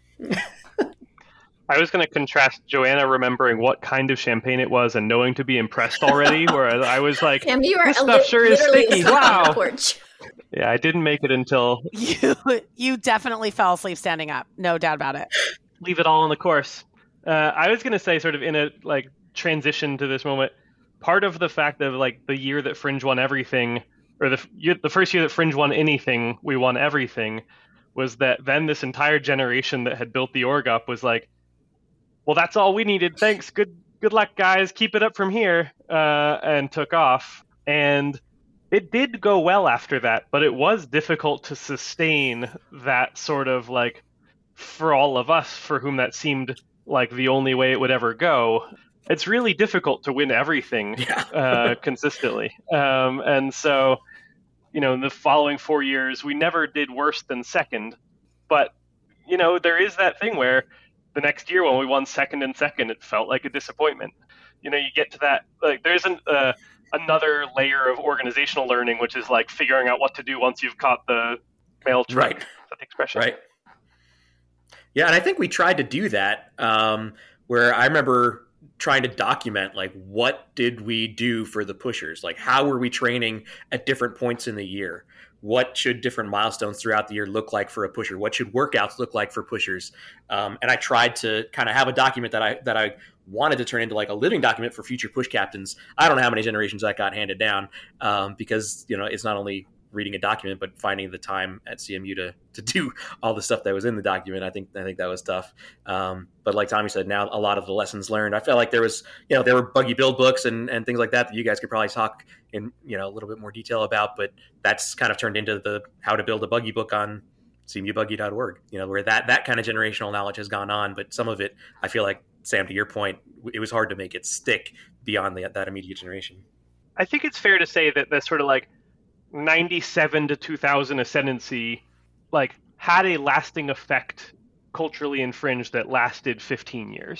I was going to contrast Joanna remembering what kind of champagne it was and knowing to be impressed already, whereas I was like, Sam, you are this li- stuff sure is sticky. On the Wow. porch. Yeah, I didn't make it until You you definitely fell asleep standing up. No doubt about it. leave it all on the course. Uh, I was going to say, sort of in a like transition to this moment, part of the fact of like the year that Fringe won everything, or the year, the first year that Fringe won anything, we won everything, was that then this entire generation that had built the org up was like, well, that's all we needed. Thanks. Good good luck, guys. Keep it up from here. Uh, and took off. And it did go well after that, but it was difficult to sustain that sort of like, for all of us for whom that seemed like the only way it would ever go. It's really difficult to win everything Yeah. uh, consistently. Um, and so, you know, in the following four years, we never did worse than second. But, you know, there is that thing where the next year when we won second and second, it felt like a disappointment. You know, you get to that, like there's an, uh, another layer of organizational learning, which is like figuring out what to do once you've caught the mail trick. Right. Is that the expression? Right. Yeah, and I think we tried to do that um, where I remember trying to document like what did we do for the pushers? Like how were we training at different points in the year? What should different milestones throughout the year look like for a pusher? What should workouts look like for pushers? Um, and I tried to kind of have a document that I that I wanted to turn into like a living document for future push captains. I don't know how many generations that got handed down um, because, you know, it's not only reading a document, but finding the time at C M U to to do all the stuff that was in the document. I think I think that was tough. Um, but like Tommy said, now a lot of the lessons learned. I felt like there was, you know, there were buggy build books and, and things like that that you guys could probably talk in, you know, a little bit more detail about. But that's kind of turned into the how to build a buggy book on C M U buggy dot org. You know, where that that kind of generational knowledge has gone on. But some of it, I feel like, Sam, to your point, it was hard to make it stick beyond the, that immediate generation. I think it's fair to say that the sort of like ninety-seven to two thousand ascendancy like had a lasting effect culturally in Fringe that lasted fifteen years.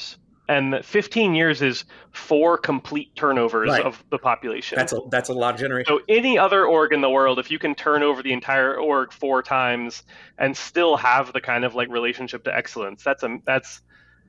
And fifteen years is four complete turnovers Right. of the population. That's a that's a lot of generation. So any other org in the world, if you can turn over the entire org four times and still have the kind of like relationship to excellence, that's a, that's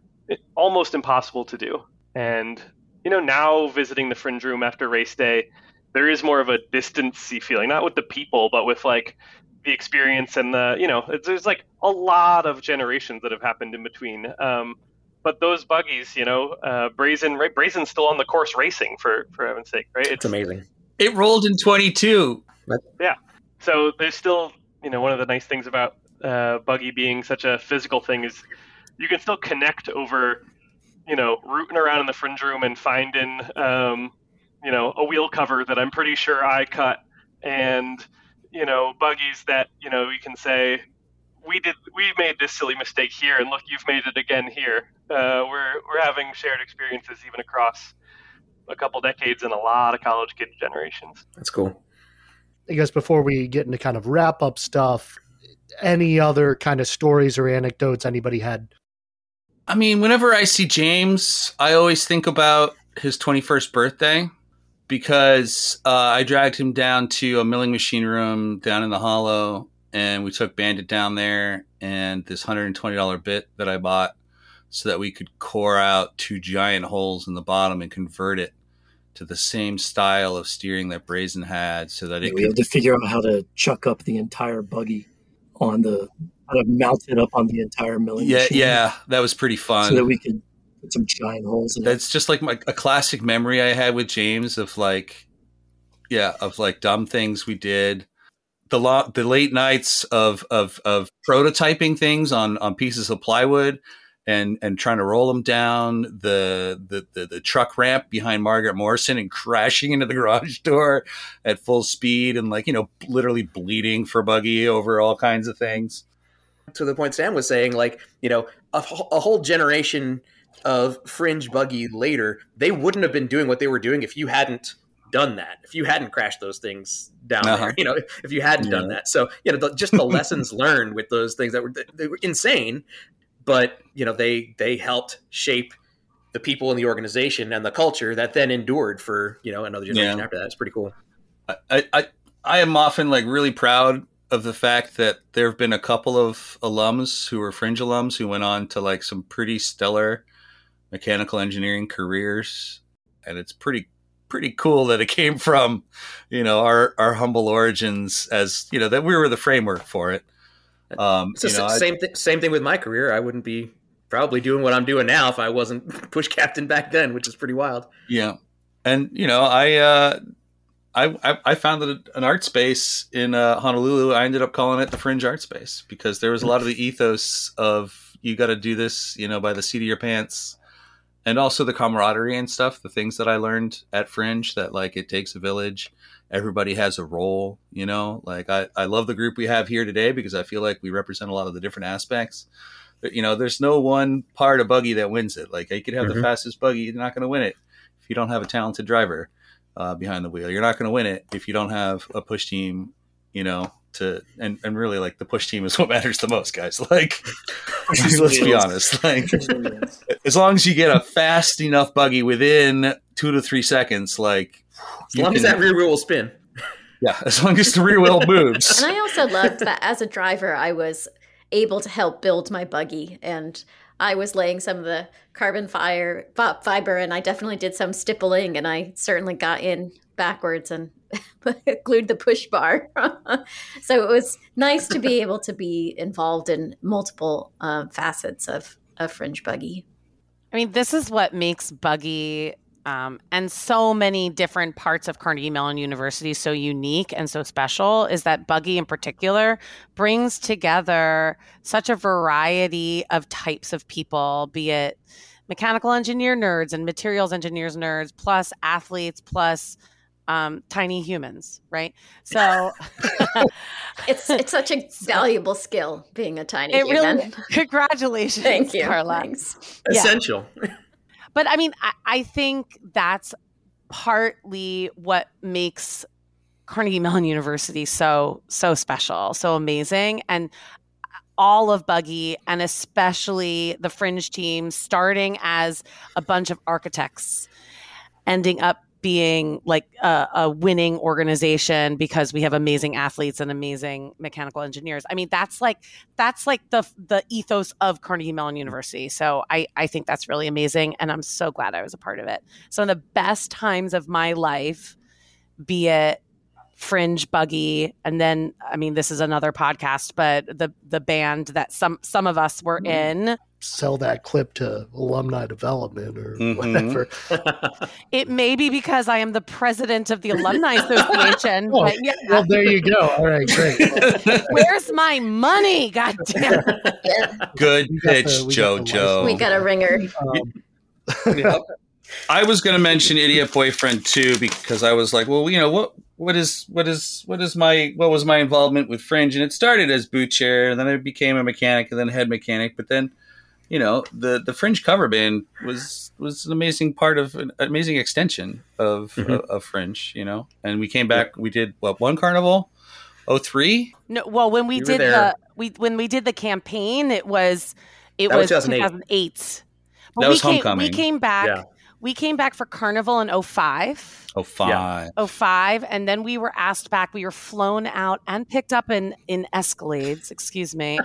almost impossible to do. And you know, now visiting the Fringe Room after race day, there is more of a distancy feeling, not with the people, but with like the experience and the, you know, it's, there's like a lot of generations that have happened in between. Um, but those buggies, you know, uh, Brazen, right? Brazen's still on the course racing for, for heaven's sake, right? It's amazing. It rolled in twenty-two. Yeah. So there's still, you know, one of the nice things about uh, buggy being such a physical thing is you can still connect over, you know, rooting around in the Fringe Room and finding, um, you know, a wheel cover that I'm pretty sure I cut, and, you know, buggies that, you know, we can say, we did, we made this silly mistake here, and look, you've made it again here. Uh, we're we're having shared experiences even across a couple decades and a lot of college kid generations. That's cool. I guess before we get into kind of wrap up stuff, any other kind of stories or anecdotes anybody had? I mean, whenever I see James, I always think about his twenty-first birthday, because uh, I dragged him down to a milling machine room down in the Hollow, and we took Bandit down there and this one hundred twenty dollars bit that I bought so that we could core out two giant holes in the bottom and convert it to the same style of steering that Brazen had, so that it we could... had to figure out how to chuck up the entire buggy on the, how to mount it up on the entire milling Yeah, machine. yeah, that was pretty fun. So that we could put some giant holes in it. That's just like my, a classic memory I had with James of like, yeah, of like dumb things we did. The lo- the late nights of, of, of prototyping things on, on pieces of plywood and, and trying to roll them down the, the, the, the truck ramp behind Margaret Morrison and crashing into the garage door at full speed and like, you know, literally bleeding for buggy over all kinds of things. To the point Sam was saying, like, you know, a, a whole generation of Fringe buggy later, they wouldn't have been doing what they were doing if you hadn't done that, if you hadn't crashed those things down Uh-huh. there, you know, if you hadn't Yeah. done that. So, you know, the, just the lessons learned with those things that were, they were insane, but, you know, they, they helped shape the people in the organization and the culture that then endured for, you know, another generation Yeah. after that. It's pretty cool. I, I, I am often like really proud of the fact that there have been a couple of alums who were Fringe alums who went on to like some pretty stellar mechanical engineering careers. And it's pretty, pretty cool that it came from, you know, our, our humble origins, as, you know, that we were the framework for it. Um, It's the you know, s- same, th- same thing with my career. I wouldn't be probably doing what I'm doing now if I wasn't push captain back then, which is pretty wild. Yeah. And, you know, I, uh, I, I, I founded an art space in uh, Honolulu. I ended up calling it the Fringe Art Space because there was a lot of the ethos of you got to do this, you know, by the seat of your pants, and also the camaraderie and stuff. The things that I learned at Fringe, that like it takes a village. Everybody has a role, you know, like I, I love the group we have here today because I feel like we represent a lot of the different aspects. But, you know, there's no one part of buggy that wins it. Like you could have Mhm. the fastest buggy. You're not going to win it if you don't have a talented driver uh, behind the wheel. You're not going to win it if you don't have a push team, you know, to, and, and really like the push team is what matters the most, guys. Like, let's be honest. Like, as long as you get a fast enough buggy within two to three seconds, like, As long as that rear wheel will spin. yeah, as long as the rear wheel moves. And I also loved that as a driver, I was able to help build my buggy, and I was laying some of the carbon fire, fi- fiber, and I definitely did some stippling, and I certainly got in backwards and glued the push bar. So it was nice to be able to be involved in multiple uh, facets of a Fringe buggy. I mean, this is what makes buggy um, and so many different parts of Carnegie Mellon University so unique and so special, is that buggy in particular brings together such a variety of types of people, be it mechanical engineer nerds and materials engineers nerds, plus athletes, plus um, tiny humans, right? So It's it's such a valuable skill, being a tiny it human. really, congratulations, Thank you. Carla. Thanks. Yeah. Essential. But I mean, I, I think that's partly what makes Carnegie Mellon University so so special, so amazing. And all of Buggy, and especially the Fringe team, starting as a bunch of architects, ending up being like a, a winning organization because we have amazing athletes and amazing mechanical engineers. I mean, that's like that's like the the ethos of Carnegie Mellon University. So I, I think that's really amazing, and I'm so glad I was a part of it. Some of the best times of my life, be it Fringe, Buggy, and then I mean, this is another podcast, but the the band that some some of us were in. Sell that clip to alumni development or Mhm. whatever. It may be because I am the president of the Alumni Association. Oh, but yeah. well, there you go. All right, great. Where's my money? God damn it. Yeah, Good We got pitch, the- we got the JoJo. we got a ringer. Um, Yep. I was going to mention Idiot Boyfriend too because I was like, well, you know what? What is what is what is my what was my involvement with Fringe? And it started as boot chair, and then I became a mechanic, and then head mechanic. But then, you know, the, the Fringe cover band was was an amazing part of an amazing extension of Mhm. of, of Fringe. You know, and we came back. We did what one carnival, oh three. No, well, when we You were did there. the we when we did the campaign, it was it That was was two thousand eight. two thousand eight. But That we was came, Homecoming. We came back. Yeah. We came back for Carnival in oh five. Oh five. oh five, and then we were asked back. We were flown out and picked up in in Escalades, excuse me,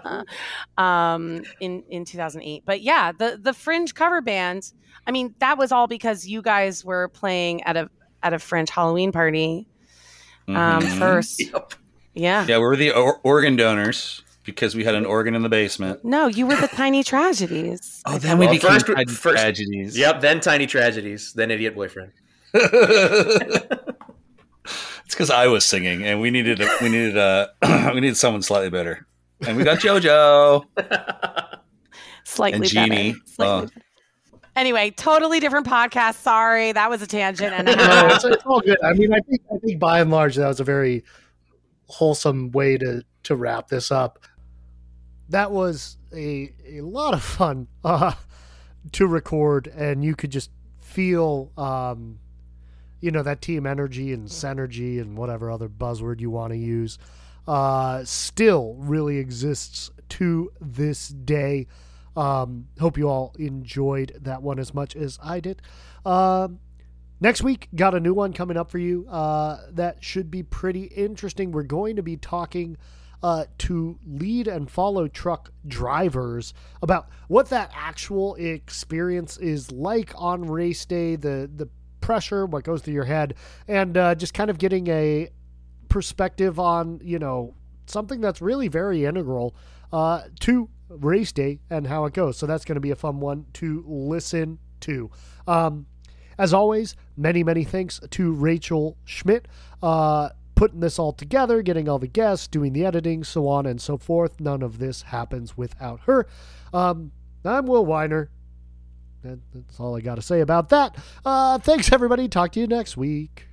um, in in two thousand eight. But yeah, the the Fringe cover band. I mean, that was all because you guys were playing at a at a Fringe Halloween party um, Mhm. first. Yep. Yeah. Yeah, we were the or- organ donors because we had an organ in the basement. No, you were the Tiny Tragedies. Oh, then we Well, became first- Tiny first- tragedies. Yep. Then Tiny Tragedies. Then Idiot Boyfriend. It's because I was singing, and we needed a, we needed a, we needed someone slightly better, and we got JoJo Slightly and Jeannie. better. Slightly Uh, better. Anyway, totally different podcast. Sorry, that was a tangent and a no, half. it's, it's all good. I mean, I think I think by and large that was a very wholesome way to to wrap this up. That was a a lot of fun uh, to record, and you could just feel, um, you know, that team energy and synergy and whatever other buzzword you want to use, uh, still really exists to this day. Um, hope you all enjoyed that one as much as I did. Um, next week, got a new one coming up for you. Uh, that should be pretty interesting. We're going to be talking uh, to lead and follow truck drivers about what that actual experience is like on race day, the, the pressure, what goes through your head, and uh, just kind of getting a perspective on, you know, something that's really very integral uh, to race day and how it goes. So that's going to be a fun one to listen to. Um, as always, many, many thanks to Rachel Schmidt, uh, putting this all together, getting all the guests, doing the editing, so on and so forth. None of this happens without her. Um, I'm Will Weiner. That, that's all I got to say about that. Uh, thanks, everybody. Talk to you next week.